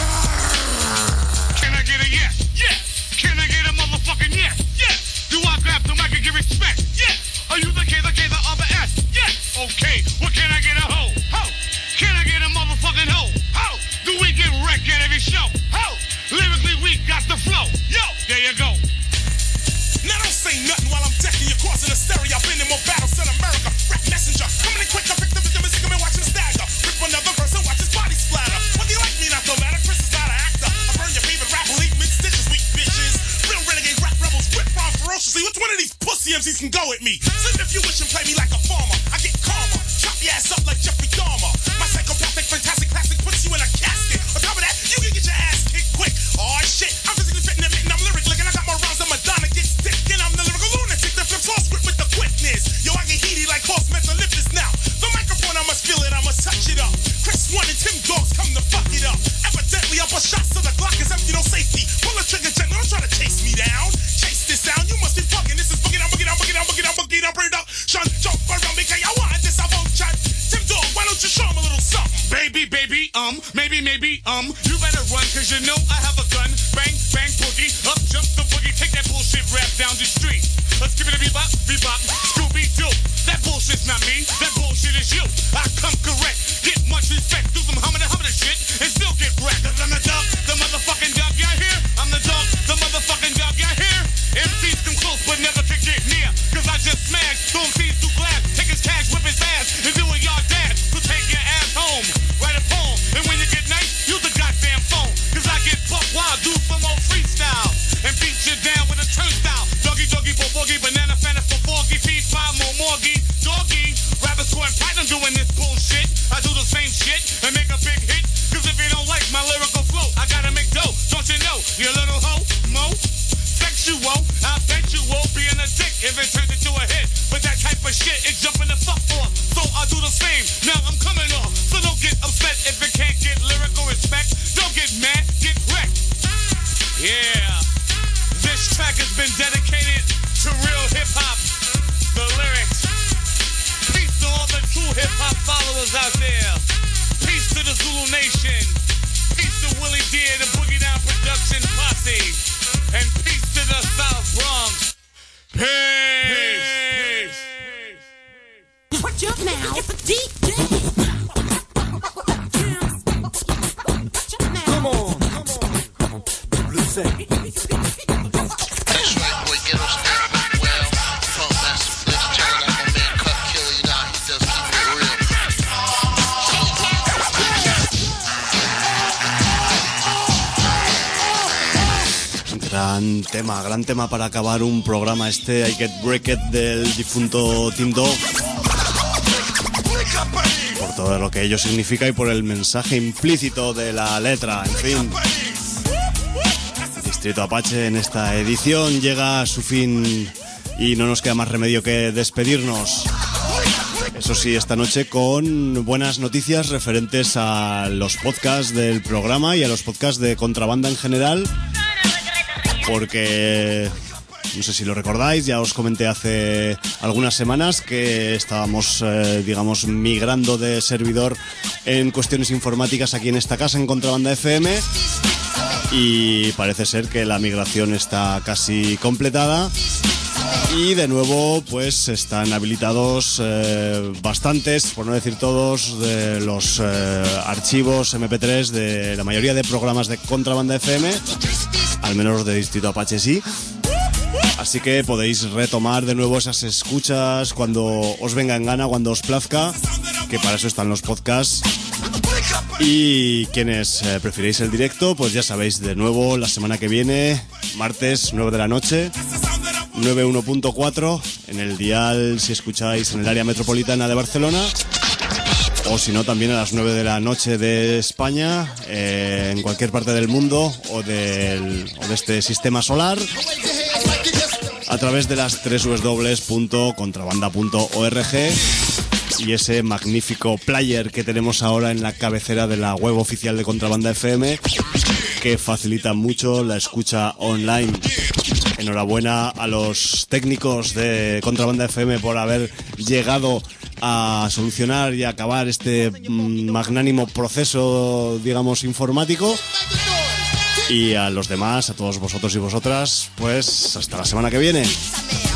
Can I get a yes? Yes. Can I get a motherfucking yes? Yes. Do I grab the mic and give respect? Yes. Are you the K, the K, the other S? Yes. Okay, what can I get a ho? Ho. Can I get a motherfucking ho? Ho. Do we get wrecked at every show? Ho. Lyrically we got the flow. Yo, there you go. Now don't say nothing while I'm decking you, crossing the stereo. I've been in more battles than America. Rap messenger, coming in quick, I pick the victim and sick of me watching the stagger. Rip another verse and watch his body splatter. Whether you like me, not no matter. Chris is not an actor. I burn your favorite rapper, leave mid stitches, weak bitches. Real renegade rap rebels, rip rhyme ferociously. Which one of these pussy M Cs can go at me? Sleep if you wish and play me like a farmer. I get calmer, chop your ass up like Jeffrey Dahmer. My psychopathic, fantastic classic puts you in a casket. On top of that, you can get your ass kicked quick. Oh shit, I'm physically fitting and mitten, I'm lyric licking. I got more rhymes than Madonna gets thick, and I'm the lyrical lunatic that flips all script with the quickness. Yo, I get heated like horse mesolyptus now. The microphone, I must feel it, I must touch it up. Chris One and Tim Dogs come to fuck it up. Evidently, upper shots so the Glock is empty, no safety. Pull the trigger gently, don't try to chase me down. Chase this sound, you must be fucking. This is boogie down, boogie down, boogie down, boogie down, boogie down, bring it up. Sean, jump around me, can you want this? I won't chat. Tim Dog, why don't you show him a little something? Baby, baby, um, maybe, maybe, um, you better run, cause you know I have a gun. Bang, bang, boogie, up jump the boogie, take that bullshit rap down the street. Let's give it Skibbity bop, bebop, Scooby Doo. That bullshit's not me, that bullshit is you. I come correct, get much respect, do some humming and humming shit, and still get wrecked. Cause I'm the dog, the motherfucking dog, y'all hear? I'm the dog, the motherfucking dog, y'all hear? M Cs come close but never can get near. Cause I just smash, throw M Cs through glass, take his cash, whip his ass, and do what y'all dad. So take your ass home, write a poem, and when you get nice, use the goddamn phone. Cause I get buck wild, do some old freestyle, and beat you down with a turnstile. Doggy, doggy, bo boogie, banana, fanta, for forgy, feed five more morgy, doggy. Rappers scoring platinum doing this bullshit. I do the same shit and make a big hit. Cause if you don't like my lyrical flow, I gotta make dough. Don't you know, you little hoe, mo? Sexual, I bet you won't be in a dick if it turns into a hit. But that type of shit, it jumping the fuck off. So I do the same, now I'm coming off. So don't get upset if it can't get lyrical respect. Don't get mad, get wrecked. Yeah, this track has been dedicated to real hip-hop, the lyrics. Peace to all the true hip-hop followers out there. Peace to the Zulu Nation. Peace to Willie Deer, the Boogie Down Production Posse. And peace to the South Bronx. Peace. Put your mouth deep down. Come on. Blue thing. That's right, boy. Get us there as well. Funk Master Flips, turn up my man Cut Killer. You know how he does keep it real. Gran tema, gran tema para acabar un programa este, I Get Breaked del difunto Team Dog. Por todo lo que ello significa y por el mensaje implícito de la letra, en fin. Distrito Apache en esta edición llega a su fin y no nos queda más remedio que despedirnos. Eso sí, esta noche con buenas noticias referentes a los podcasts del programa y a los podcasts de Contrabanda en general. Porque, no sé si lo recordáis, ya os comenté hace algunas semanas que estábamos, eh, digamos, migrando de servidor en cuestiones informáticas aquí en esta casa, en Contrabanda F M. Y parece ser que la migración está casi completada. Y de nuevo, pues están habilitados eh, bastantes, por no decir todos, de los eh, archivos eme pe tres de la mayoría de programas de Contrabanda F M. Al menos de Distrito Apache sí. Así que podéis retomar de nuevo esas escuchas cuando os venga en gana, cuando os plazca, que para eso están los podcasts. Y quienes eh, preferéis el directo, pues ya sabéis, de nuevo la semana que viene, martes, nueve de la noche, noventa y uno punto cuatro, en el dial si escucháis en el área metropolitana de Barcelona. O si no, también a las nueve de la noche de España, eh, en cualquier parte del mundo o, del, o de este sistema solar, a través de las doble u doble u doble u punto contrabanda punto org y ese magnífico player que tenemos ahora en la cabecera de la web oficial de Contrabanda F M, que facilita mucho la escucha online. Enhorabuena a los técnicos de Contrabanda F M por haber llegado a solucionar y acabar este mm, magnánimo proceso, digamos, informático. Y a los demás, a todos vosotros y vosotras, pues hasta la semana que viene.